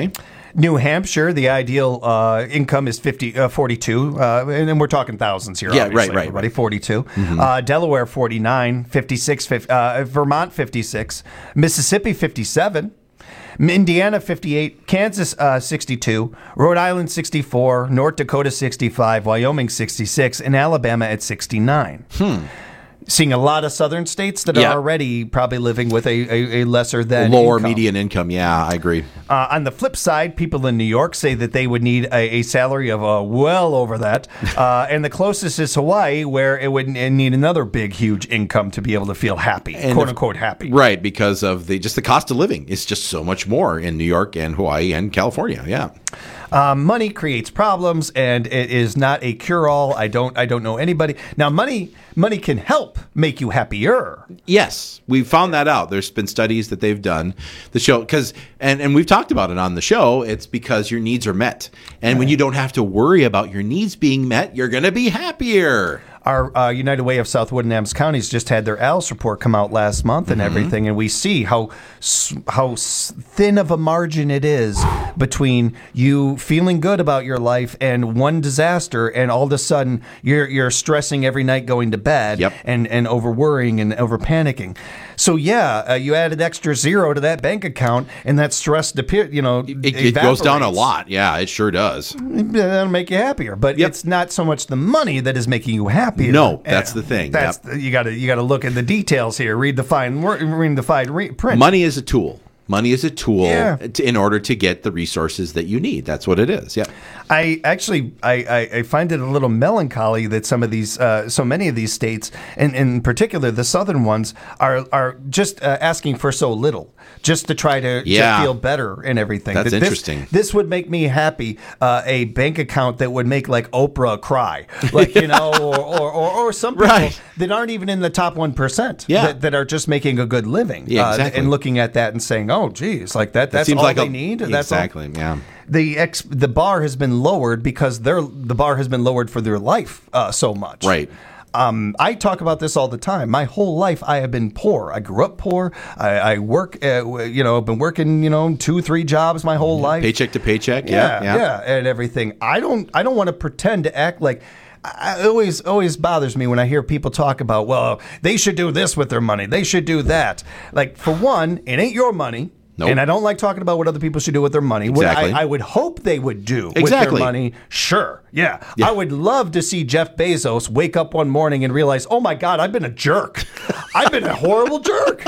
New Hampshire, the ideal uh, income is fifty, uh, forty-two, uh, and then we're talking thousands here. Yeah, obviously, right, right, everybody, right. forty-two. Mhm. Uh, Delaware, forty-nine, fifty-six, fifty, uh, Vermont, fifty-six, Mississippi, fifty-seven. Indiana, fifty-eight, Kansas, uh, sixty-two, Rhode Island, sixty-four, North Dakota, sixty-five, Wyoming, sixty-six, and Alabama at sixty-nine. Hmm. Seeing a lot of southern states that Yeah. are already probably living with a, a, a lesser than Lower income. median income. Yeah, I agree. Uh, on the flip side, people in New York say that they would need a, a salary of uh, well over that. Uh, and the closest is Hawaii, where it would n- need another big, huge income to be able to feel happy, And quote if- unquote happy. Right, because of the just the cost of living is just so much more in New York and Hawaii and California. Yeah. Um, money creates problems, and it is not a cure-all. I don't, I don't know anybody now. Money, money can help make you happier. Yes, we found that out. There's been studies that they've done the show because, and, and we've talked about it on the show. It's because your needs are met, and when you don't have to worry about your needs being met, you're going to be happier. Our uh, United Way of Southwood and Adams counties just had their A L S report come out last month and Mhm. everything, and we see how s- how s- thin of a margin it is between you feeling good about your life and one disaster, and all of a sudden you're you're stressing every night going to bed, Yep. and and over worrying and over panicking. So yeah, uh, you added extra zero to that bank account, and that stress, depe- you know, It, it goes down a evaporates. lot. Yeah, it sure does. That'll make you happier, but it's not so much the money that is making you happier. No, that's the thing. That's the, you got to you got to look at the details here. Read the fine wor- read the fine re- print. Money is a tool. Money is a tool Yeah. to, in order to get the resources that you need. That's what it is. Yeah. I actually I, I, I find it a little melancholy that some of these uh, so many of these states, and in particular the southern ones, are are just uh, asking for so little, just to try to, Yeah. to feel better and everything. That's That this- interesting. This would make me happy. Uh, a bank account that would make like Oprah cry, like you know, or, or, or, or some people Right. that aren't even in the top one percent. Yeah. that, that are just making a good living. Yeah, uh, exactly. and looking at that and saying, oh, geez, like that. That That's seems all like they a- need. That's all? exactly. Yeah. The ex the bar has been lowered because their the bar has been lowered for their life uh, so much. Right. Um, I talk about this all the time. My whole life, I have been poor. I grew up poor. I, I work, uh, w- you know, I've been working, you know, two, three jobs my whole life. Paycheck to paycheck. Yeah, Yeah. yeah, and everything. I don't, I don't want to pretend to act like. I- It always, always bothers me when I hear people talk about, well, they should do this with their money. They should do that. Like, for one, it ain't your money. Nope. And I don't like talking about what other people should do with their money. What Exactly. I, I would hope they would do Exactly. with their money. Sure. Yeah. Yeah. I would love to see Jeff Bezos wake up one morning and realize, oh my God, I've been a jerk. I've been a horrible jerk.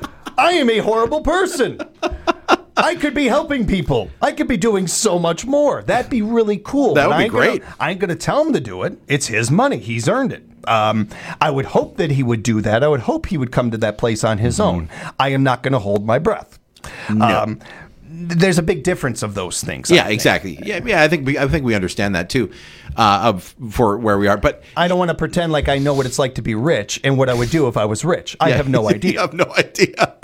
I am a horrible person. I could be helping people. I could be doing so much more. That'd be really cool. That would But I be ain't gonna- great. I ain't going to tell him to do it. It's his money. He's earned it. Um, I would hope that he would do that. I would hope he would come to that place on his own. I am not going to hold my breath. Mm-hmm. No. Um, there's a big difference of those things. I Yeah, think. exactly. Yeah, yeah. I think we, I think we understand that too, uh, of for where we are. But I don't want to pretend like I know what it's like to be rich and what I would do if I was rich. I Yeah. have no You idea. have no idea.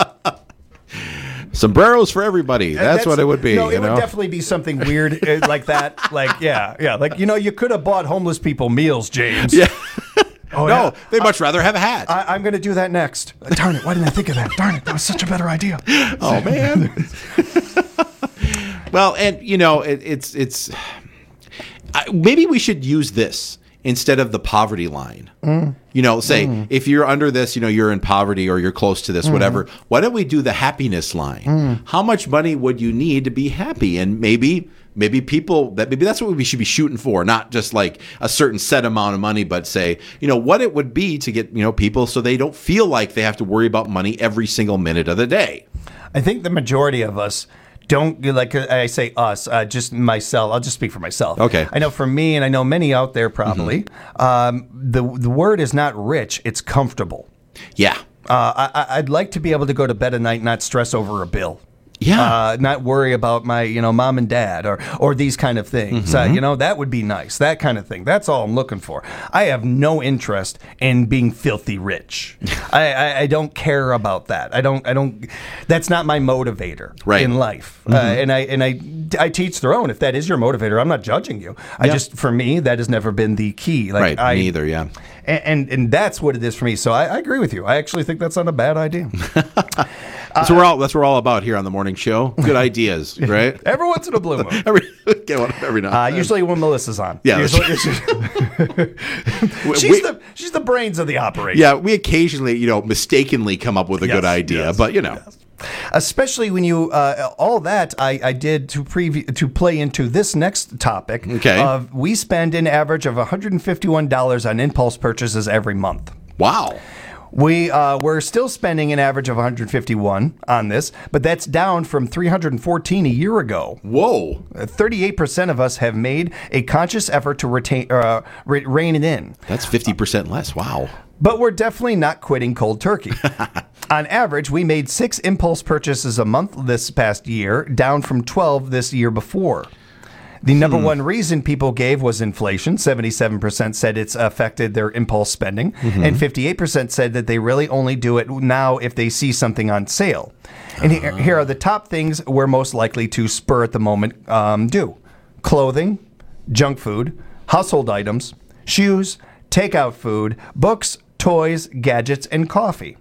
Sombreros for everybody. That's, what it would be. No, you it know? would definitely be something weird uh, like that. Like, yeah, yeah. Like, you know, you could have bought homeless people meals, James. Yeah. Oh, no, yeah. they'd much rather have a hat. I, I'm going to do that next. Uh, Darn it. Why didn't I think of that? Darn it. That was such a better idea. Oh man. Well, and you know, it, it's it's I, maybe we should use this instead of the poverty line. Mm. You know, say Mm. if you're under this, you know, you're in poverty or you're close to this, Mm. whatever. Why don't we do the happiness line? Mm. How much money would you need to be happy? And maybe maybe people that maybe that's what we should be shooting for, not just like a certain set amount of money, but say, you know, what it would be to get, you know, people so they don't feel like they have to worry about money every single minute of the day. I think the majority of us don't, like I say us, uh, just myself. I'll just speak for myself. Okay. I know for me, and I know many out there probably, um, the, the word is not rich, it's comfortable. Yeah. Uh, I, I'd like to be able to go to bed at night and not stress over a bill. Yeah. Uh, not worry about my, you know, mom and dad or or these kind of things. Uh, Mhm. you know, that would be nice. That kind of thing. That's all I'm looking for. I have no interest in being filthy rich. I, I, I don't care about that. I don't. I don't. That's not my motivator Right. in life. Uh, Mhm. and I and I I teach their own. If that is your motivator, I'm not judging you. I Yeah. just for me that has never been the key. Like right. I, Me either. Yeah. and, and and that's what it is for me. So I, I agree with you. I actually think that's not a bad idea. That's what we're all. That's what we're all about here on the morning show. Good ideas, right? Every once in a blue moon. every, every now. Uh, usually when Melissa's on. Yeah, usually, she's, we, the she's the brains of the operation. Yeah, we occasionally, you know, mistakenly come up with a Yes, good idea, yes, but you know. yes. Especially when you uh, all that I, I did to preview to play into this next topic. Okay. Of we spend an average of one hundred fifty-one dollars on impulse purchases every month. Wow. We uh, we're still spending an average of one hundred fifty-one on this, but that's down from three hundred fourteen a year ago. Whoa! thirty-eight percent of us have made a conscious effort to retain uh, re- rein it in. That's fifty percent less. Wow. But we're definitely not quitting cold turkey. On average, we made six impulse purchases a month this past year, down from twelve this year before. The number Hmm. one reason people gave was inflation. seventy-seven percent said it's affected their impulse spending, Mhm. and fifty-eight percent said that they really only do it now if they see something on sale. And here, here are the top things we're most likely to spur at the moment um, do. Clothing, junk food, household items, shoes, takeout food, books, toys, gadgets, and coffee.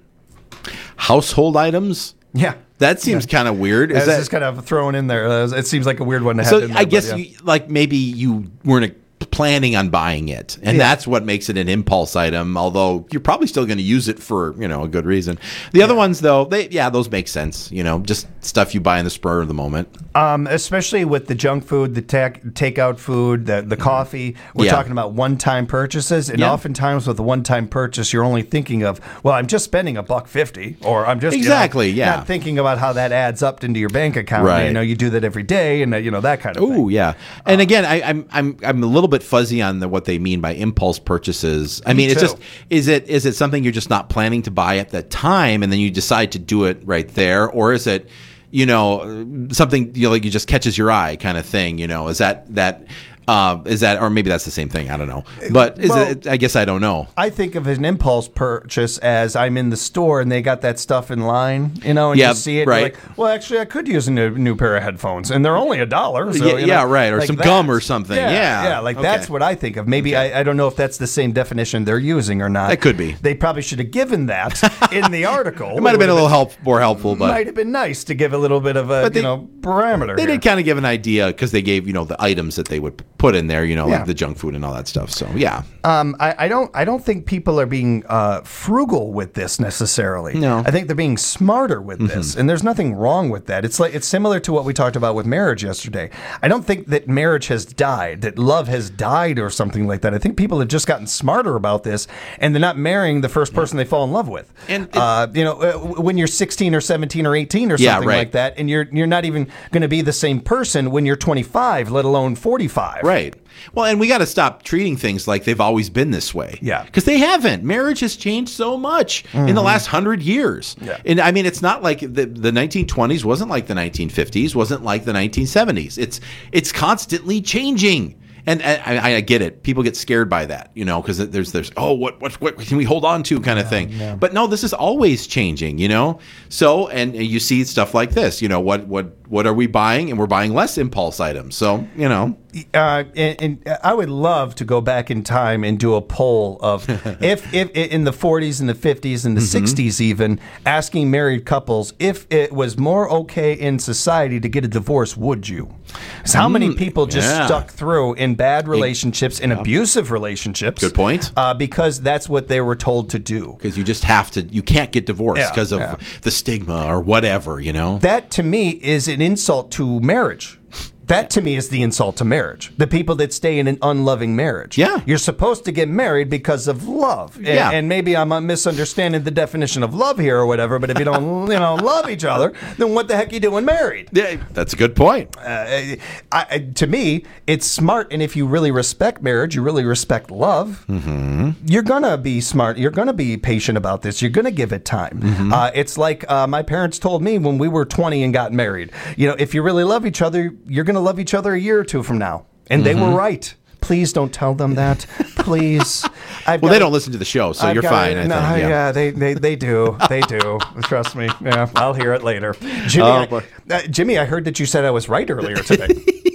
Household items? Yeah. That seems kind of weird. Is It's that just kind of thrown in there. Uh, It seems like a weird one to have so? in there. I but guess yeah. you, like maybe you weren't planning on buying it, and Yeah. that's what makes it an impulse item. Although you're probably still going to use it for you know a good reason. The other ones, though, they yeah, those make sense. You know, just stuff you buy in the spur of the moment. Um, especially with the junk food, the ta- takeout food, the, the coffee. We're Yeah. talking about one-time purchases, and Yeah. oftentimes with a one-time purchase, you're only thinking of, well, I'm just spending a buck fifty, or I'm just you know, Exactly, yeah. not thinking about how that adds up into your bank account. Right. You know, you do that every day, and uh, you know that kind of thing. Oh yeah, and again, I, I'm I'm I'm a little bit fuzzy on the, what they mean by impulse purchases. I Me mean, it's too. just is it is it something you're just not planning to buy at that time, and then you decide to do it right there, or is it you know something you know, like it just catches your eye kind of thing? You know, is that that uh, is that or maybe that's the same thing? I don't know, but is Well- it? I guess I don't know. I think of an impulse purchase as I'm in the store and they got that stuff in line, you know, and Yeah, you see it, right. you're like, well, actually, I could use a new, new pair of headphones, and they're only a dollar. So, Yeah, you yeah, know, right, or like some that. gum or something. Yeah, Yeah. yeah, like Okay. that's what I think of. Maybe I, I don't know if that's the same definition they're using or not. That could be. They probably should have given that in the article. It might have been a would've little help more helpful, but might have been nice to give a little bit of a But they- you know parameter. they here. did kind of give an idea because they gave you know the items that they would put in there, you know, Yeah. like the junk food and all that stuff. So yeah. Um, I, I don't. I don't think people are being uh, frugal with this necessarily. No. I think they're being smarter with this, and there's nothing wrong with that. It's like it's similar to what we talked about with marriage yesterday. I don't think that marriage has died, that love has died, or something like that. I think people have just gotten smarter about this, and they're not marrying the first person they fall in love with. And uh, you know, uh, when you're sixteen or seventeen or eighteen or Yeah, something right. like that, and you're you're not even going to be the same person when you're twenty-five, let alone forty-five. Right. Well, and we got to stop treating things like they've always been this way. Yeah. Because they haven't. Marriage has changed so much in the Mhm. last hundred years. Yeah. And I mean, it's not like the, the nineteen twenties wasn't like the nineteen fifties, wasn't like the nineteen seventies. It's it's constantly changing. And I, I get it. People get scared by that, you know, because there's there's oh what what what can we hold on to kind of thing. yeah. But no, this is always changing, you know. So and you see stuff like this, you know, what what what are we buying? And we're buying less impulse items. So you know. Uh, and, and I would love to go back in time and do a poll of if, if in the forties and the fifties and the Mhm. sixties even, asking married couples if it was more okay in society to get a divorce, would you? 'Cause how many Mm, people just yeah. stuck through in bad relationships, in abusive relationships? Good point. Uh, because that's what they were told to do. Because you just have to, you can't get divorced Yeah, because of yeah. the stigma or whatever, you know? That to me is an insult to marriage. That to me is the insult to marriage. The people that stay in an unloving marriage. Yeah. You're supposed to get married because of love. And, Yeah. and maybe I'm uh, misunderstanding the definition of love here or whatever, but if you don't you know, love each other, then what the heck are you doing married? Yeah, that's a good point. Uh, I, I, to me, it's smart. And if you really respect marriage, you really respect love, Mm-hmm. you're going to be smart. You're going to be patient about this. You're going to give it time. Mhm. Uh, it's like uh, my parents told me when we were twenty and got married. You know, if you really love each other, you're going to love each other a year or two from now. And they Mhm. were right. Please don't tell them that. Please. I've Well, got- they don't listen to the show, so I've you're got- fine, I no, think, yeah. yeah, they, they, they do. They do. Trust me. Yeah, I'll hear it later. Jimmy, Oh, I, boy. uh, Jimmy, I heard that you said I was right earlier today.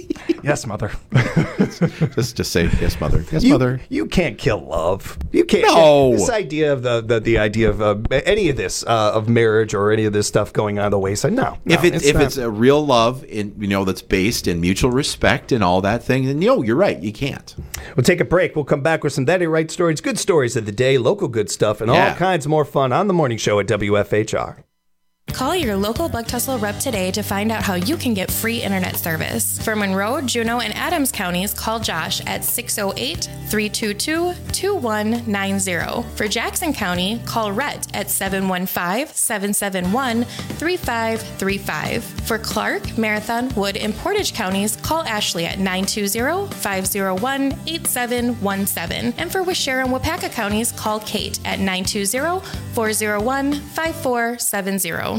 Yes, mother. just just say yes, mother. Yes, you, mother. You can't kill love. You can't. No. This idea of the the, the idea of uh, any of this uh, of marriage or any of this stuff going on the wayside. No. no if it, it's if not. it's a real love, in you know, that's based in mutual respect and all that thing, then no, you're right. You can't. We'll take a break. We'll come back with some That Ain't Right stories, good stories of the day, local good stuff, and Yeah. all kinds more fun on the morning show at W F H R. Call your local Bug Tussle rep today to find out how you can get free internet service. For Monroe, Juneau, and Adams counties, call Josh at six oh eight, three two two, two one nine zero. For Jackson County, call Rhett at seven one five, seven seven one, three five three five. For Clark, Marathon, Wood, and Portage counties, call Ashley at nine two zero, five zero one, eight seven one seven. And for Waushara and Wapaka counties, call Kate at nine two zero, four zero one, five four seven zero.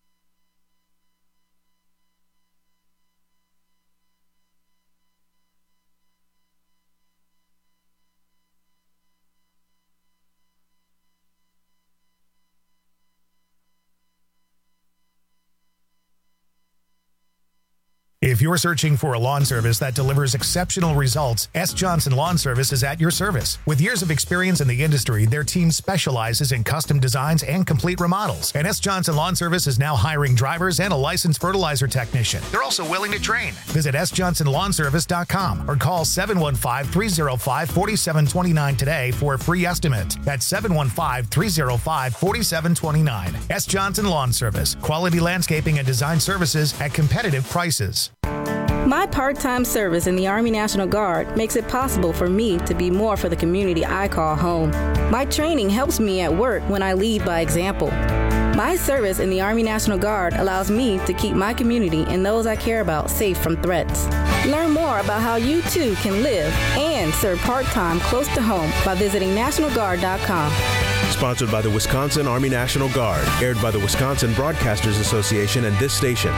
If you're searching for a lawn service that delivers exceptional results, S. Johnson Lawn Service is at your service. With years of experience in the industry, their team specializes in custom designs and complete remodels. And S. Johnson Lawn Service is now hiring drivers and a licensed fertilizer technician. They're also willing to train. Visit s johnson lawn service dot com or call seven one five, three oh five, four seven two nine today for a free estimate. That's seven one five, three oh five, four seven two nine. S. Johnson Lawn Service. Quality landscaping and design services at competitive prices. My part-time service in the Army National Guard makes it possible for me to be more for the community I call home. My training helps me at work when I lead by example. My service in the Army National Guard allows me to keep my community and those I care about safe from threats. Learn more about how you too can live and serve part-time close to home by visiting national guard dot com. Sponsored by the Wisconsin Army National Guard. Aired by the Wisconsin Broadcasters Association and this station.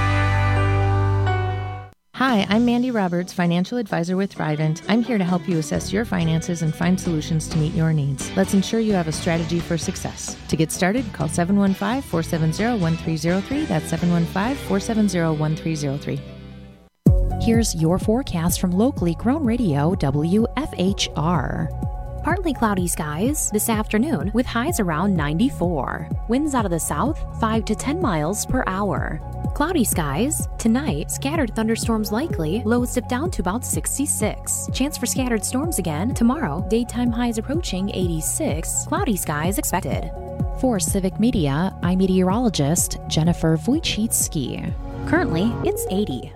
Hi, I'm Mandy Roberts, financial advisor with Thrivent. I'm here to help you assess your finances and find solutions to meet your needs. Let's ensure you have a strategy for success. To get started, call seven one five, four seven zero, one three zero three. That's seven one five, four seven zero, one three zero three. Here's your forecast from locally grown radio W F H R. Partly cloudy skies this afternoon with highs around ninety-four. Winds out of the south, five to ten miles per hour. Cloudy skies. Tonight, scattered thunderstorms likely. Lows dip down to about sixty-six. Chance for scattered storms again. Tomorrow, daytime highs approaching eighty-six. Cloudy skies expected. For Civic Media, I'm meteorologist Jennifer Wojcicki. Currently, it's eighty.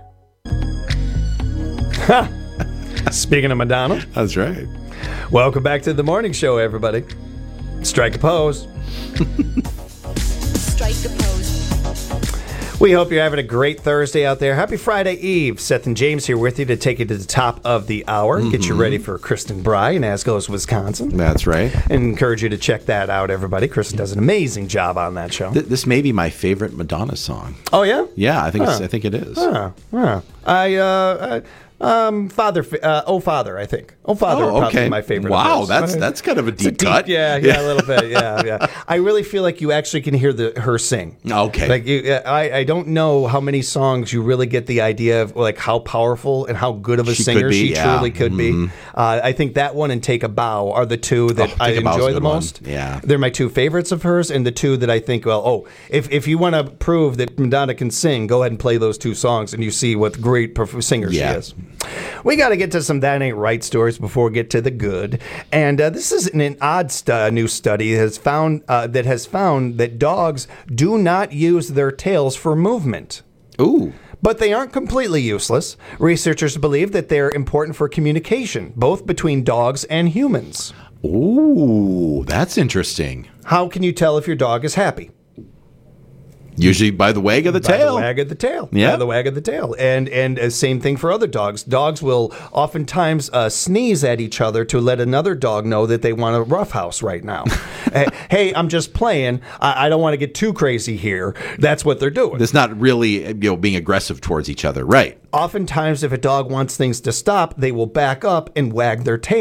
Speaking of Madonna. That's right. Welcome back to the morning show, everybody. Strike a pose. Strike a pose. We hope you're having a great Thursday out there. Happy Friday Eve. Seth and James here with you to take you to the top of the hour. Mm-hmm. Get you ready for Kristen Bry in Ascos, Wisconsin. That's right. And encourage you to check that out, everybody. Kristen does an amazing job on that show. Th- this may be my favorite Madonna song. Oh, yeah? Yeah, I think huh. it's, I think it is. Huh. Huh. I, uh... I Um, Father, uh, Oh Father, I think. Oh Father, oh, okay. probably my favorite. Wow, that's that's kind of a deep, deep cut. Yeah, yeah, a little bit. Yeah, yeah. I really feel like you actually can hear the her sing. Okay. Like you, I, I don't know how many songs you really get the idea of like how powerful and how good of a she singer be, she yeah. truly could mm-hmm. be. Uh, I think that one and Take a Bow are the two that oh, I enjoy the most. One. Yeah, they're my two favorites of hers, and the two that I think, well, oh, if if you want to prove that Madonna can sing, go ahead and play those two songs, and you see what great perf- singer yeah. she is. We got to get to some That Ain't Right stories before we get to the good. And uh, this is an, an odd st- new study has found uh, that has found that dogs do not use their tails for movement. Ooh. But they aren't completely useless. Researchers believe that they're important for communication, both between dogs and humans. Ooh, that's interesting. How can you tell if your dog is happy? Usually by the wag of the by tail. By the wag of the tail. Yeah. By the wag of the tail. And and uh, same thing for other dogs. Dogs will oftentimes uh, sneeze at each other to let another dog know that they want a roughhouse right now. Hey, I'm just playing. I, I don't want to get too crazy here. That's what they're doing. It's not really, you know, being aggressive towards each other. Right. Oftentimes, if a dog wants things to stop, they will back up and wag their tail.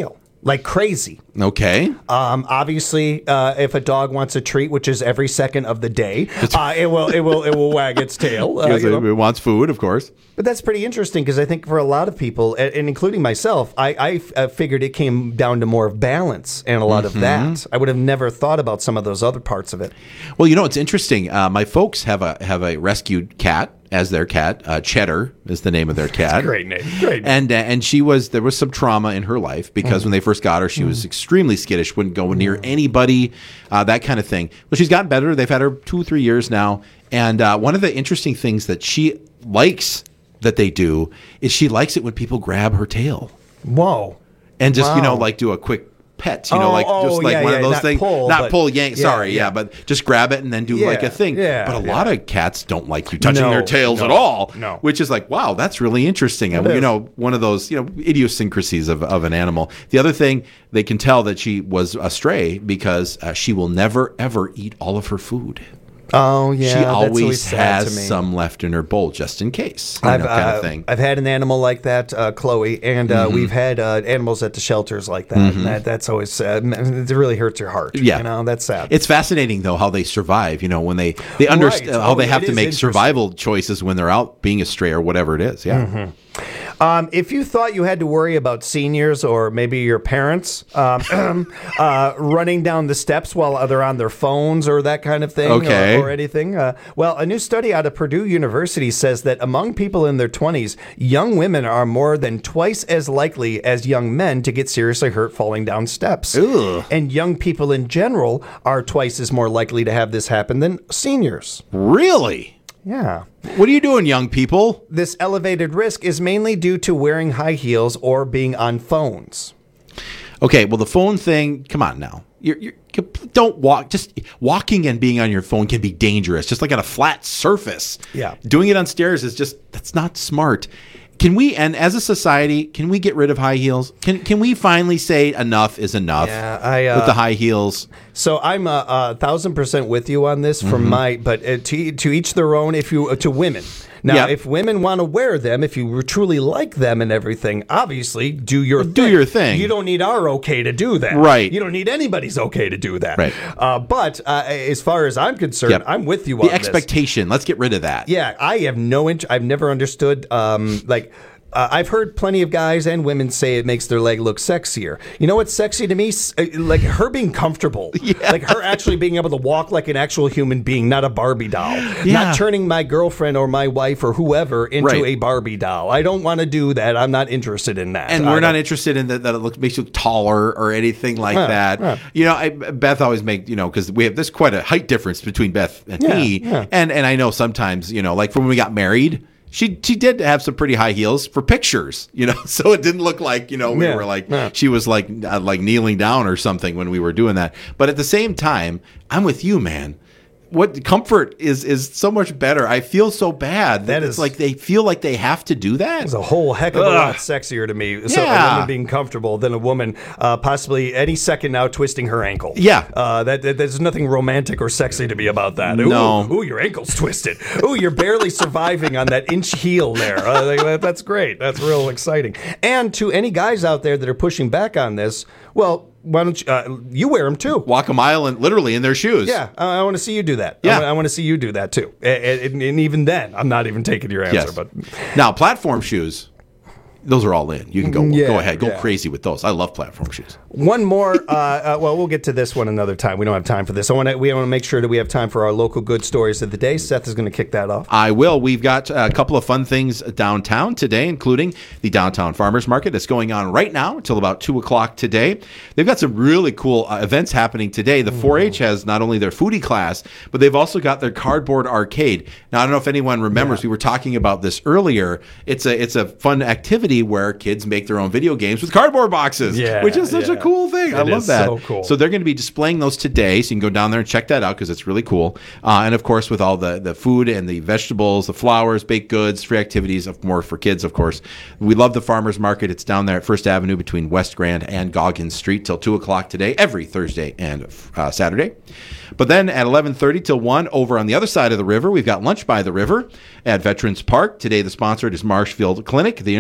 like crazy. Okay. Um, obviously, uh, if a dog wants a treat, which is every second of the day, uh, it will it will it will wag its tail. Uh, Because you it, know. it wants food, of course. But that's pretty interesting because I think for a lot of people, and and including myself, I, I f- uh, figured it came down to more of balance and a lot Mhm. of that. I would have never thought about some of those other parts of it. Well, you know, it's interesting. Uh, my folks have a have a rescued cat as their cat. Uh, Cheddar is the name of their cat. Great name. Great name. And uh, and she was there was some trauma in her life because Mhm. when they first got her, she was Mhm. extremely skittish, wouldn't go near anybody, uh, that kind of thing. Well, she's gotten better. They've had her two or three years now, and uh, one of the interesting things that she likes that they do is she likes it when people grab her tail. Whoa! And just you know Wow. like do a quick pet, you know, Oh, like oh, just like yeah, one yeah, of those not things, pull, not but- pull, yank. yeah, sorry, yeah. yeah. but just grab it and then do like Yeah, a thing. yeah, but a yeah. lot of cats don't like you touching No, their tails no, at all. no. Which is like, wow, that's really interesting. And It you is. know, one of those you know idiosyncrasies of, of an animal. The other thing, they can tell that she was a stray because uh, she will never ever eat all of her food. Oh yeah, she that's always always sad to has me. some left in her bowl just in case, you I've, know, kind uh, of thing. I've had an animal like that, uh, Chloe, and uh, Mhm. we've had uh, animals at the shelters like that. Mhm. And that that's always sad. It really hurts your heart. Yeah, you know that's sad. It's fascinating though how they survive. You know when they they understand Right. how Oh, they have it to is make interesting. survival choices when they're out being a stray or whatever it is. Yeah. Mhm. Um, if you thought you had to worry about seniors or maybe your parents um, uh, running down the steps while they're on their phones or that kind of thing, Okay. or, or anything, uh, well, a new study out of Purdue University says that among people in their twenties, young women are more than twice as likely as young men to get seriously hurt falling down steps. Ugh. And young people in general are twice as more likely to have this happen than seniors. Really? Yeah. What are you doing, young people? This elevated risk is mainly due to wearing high heels or being on phones. Okay, well the phone thing. Come on now. You're, you're, don't walk. Just walking and being on your phone can be dangerous. Just like on a flat surface. Yeah. Doing it on stairs is just that's not smart. Can we, and as a society, can we get rid of high heels? Can can we finally say enough is enough Yeah, I, uh, with the high heels? So I'm a, a thousand percent with you on this. From Mhm. my, but uh, to to each their own. If you uh, to women. Now, Yeah. if women want to wear them, if you truly like them and everything, obviously do your Do thing. your thing. You don't need our okay to do that. Right. You don't need anybody's okay to do that. Right. Uh, but uh, as far as I'm concerned, Yep. I'm with you The on this. expectation. Let's get rid of that. Yeah, I have no int- I've never understood. Um, like, uh, I've heard plenty of guys and women say it makes their leg look sexier. You know what's sexy to me? S- uh, Like her being comfortable. Like her actually being able to walk like an actual human being, not a Barbie doll. Yeah. Not turning my girlfriend or my wife or whoever into Right. a Barbie doll. I don't want to do that. I'm not interested in that. And I we're not don't- interested in that, that it looks, makes you look taller or anything like Yeah, that. yeah. You know, I, Beth always make, you know, because we have, there's quite a height difference between Beth and Yeah, me. yeah. And and I know sometimes, you know, like from when we got married, she she did have some pretty high heels for pictures, you know, so it didn't look like, you know, we Yeah, were like, yeah. she was like, uh, like kneeling down or something when we were doing that. But at the same time, I'm with you, man. What comfort is is so much better. I feel so bad that That it's is- like they feel like they have to do that. It's a whole heck of a Ugh. lot sexier to me. So a Yeah. woman being comfortable than a woman uh, possibly any second now twisting her ankle. Yeah. Uh, that, that there's nothing romantic or sexy to me about that. Ooh, No. Ooh, your ankle's twisted. Ooh, you're barely surviving on that inch heel there. Uh, like, that- that's great. That's real exciting. And to any guys out there that are pushing back on this, well, why don't you, uh, you wear them too? Walk a mile and literally in their shoes. Yeah, I, I want to see you do that. Yeah. I, want to see you do that too. And, and, and even then, I'm not even taking your answer. Yes. But Now, platform shoes, those are all in. You can go Yeah, go ahead, go yeah. crazy with those. I love platform shoes. one more. Uh, uh, well, we'll get to this one another time. We don't have time for this. I want to. We want to make sure that we have time for our local good stories of the day. Seth is going to kick that off. I will. We've got a couple of fun things downtown today, including the Downtown Farmers Market that's going on right now until about two o'clock today. They've got some really cool uh, events happening today. The four H has not only their foodie class, but they've also got their cardboard arcade. Now, I don't know if anyone remembers, we were talking about this earlier. It's a it's a fun activity where kids make their own video games with cardboard boxes, Yeah, which is such a yeah. cool thing. I It love is that. so cool. So they're going to be displaying those today, so you can go down there and check that out because it's really cool. Uh, and of course, with all the, the food and the vegetables, the flowers, baked goods, free activities, of more for kids, of course. We love the farmers market. It's down there at First Avenue between West Grand and Goggins Street till two o'clock today, every Thursday and uh, Saturday. But then at eleven thirty till one, over on the other side of the river, we've got Lunch by the River at Veterans Park. Today, the sponsor is Marshfield Clinic. The entertainment is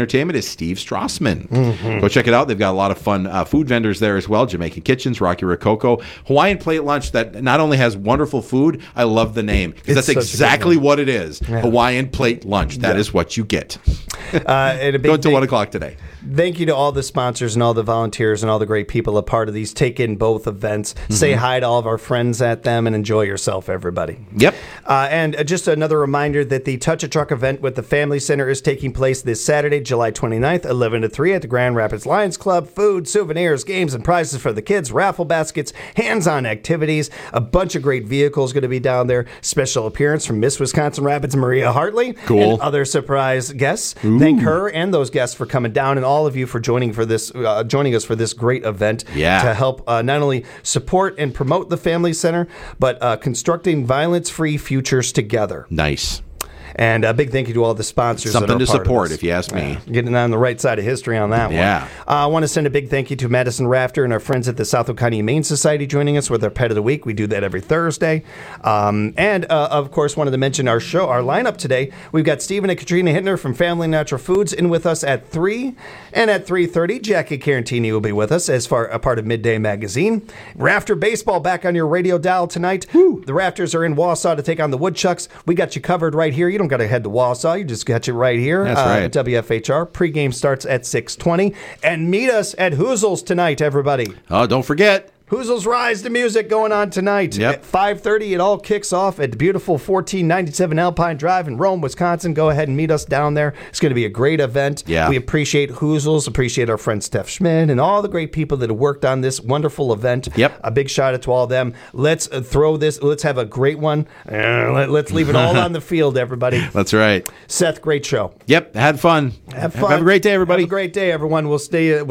is Steve Strassman. Mm-hmm. Go check it out. They've got a lot of fun uh, food vendors there as well. Jamaican Kitchens, Rocky Rococo, Hawaiian Plate Lunch that not only has wonderful food, I love the name because that's such a good exactly name. what it is. Yeah. Hawaiian Plate Lunch. That Yeah. is what you get. Uh, and a big Go until thank- one o'clock today. Thank you to all the sponsors and all the volunteers and all the great people a part of these. Take in both events. Mm-hmm. Say hi to all of our friends at them and enjoy yourself, everybody. Yep. Uh, and uh, just another reminder that the Touch a Truck event with the Family Center is taking place this Saturday, July twenty-ninth, eleven to three at the Grand Rapids Lions Club. Food, souvenirs, games, and prizes for the kids, raffle baskets, hands-on activities. A bunch of great vehicles going to be down there. Special appearance from Miss Wisconsin Rapids, Maria Hartley. Cool. And other surprise guests. Ooh. Thank her and those guests for coming down, and all of you for joining for this, uh, joining us for this great event. Yeah. To help uh, not only support and promote the Family Center, but uh, constructing violence-free futures together. Nice. And a big thank you to all the sponsors. Something that are to part of support, this. if you ask me. Yeah, getting on the right side of history on that Yeah. one. Uh, I want to send a big thank you to Madison Rafter and our friends at the Southwood County Humane Society joining us with our Pet of the Week. We do that every Thursday. Um, and, uh, of course, wanted to mention our show, our lineup today. We've got Stephen and Katrina Hittner from Family Natural Foods in with us at three. And at three thirty, Jackie Carantini will be with us as far a part of Midday Magazine. Rafter Baseball back on your radio dial tonight. Woo. The Rafters are in Wausau to take on the Woodchucks. We got you covered right here. You don't got to head to Wausau. You just got you right here. That's uh, right. at W F H R. Pre-game starts at six twenty. And meet us at Hoozle's tonight, everybody. Oh, don't forget. Hoozle's Rise to Music going on tonight. Yep. At five thirty, it all kicks off at the beautiful fourteen ninety-seven Alpine Drive in Rome, Wisconsin. Go ahead and meet us down there. It's going to be a great event. Yeah. We appreciate Hoozle's, appreciate our friend Steph Schmidt, and all the great people that have worked on this wonderful event. Yep. A big shout out to all of them. Let's uh, throw this. Let's have a great one. Uh, let, let's leave it all on the field, everybody. That's right. Seth, great show. Yep. Had fun. Have fun. Have a great day, everybody. Have a great day, everyone. We'll stay. Uh,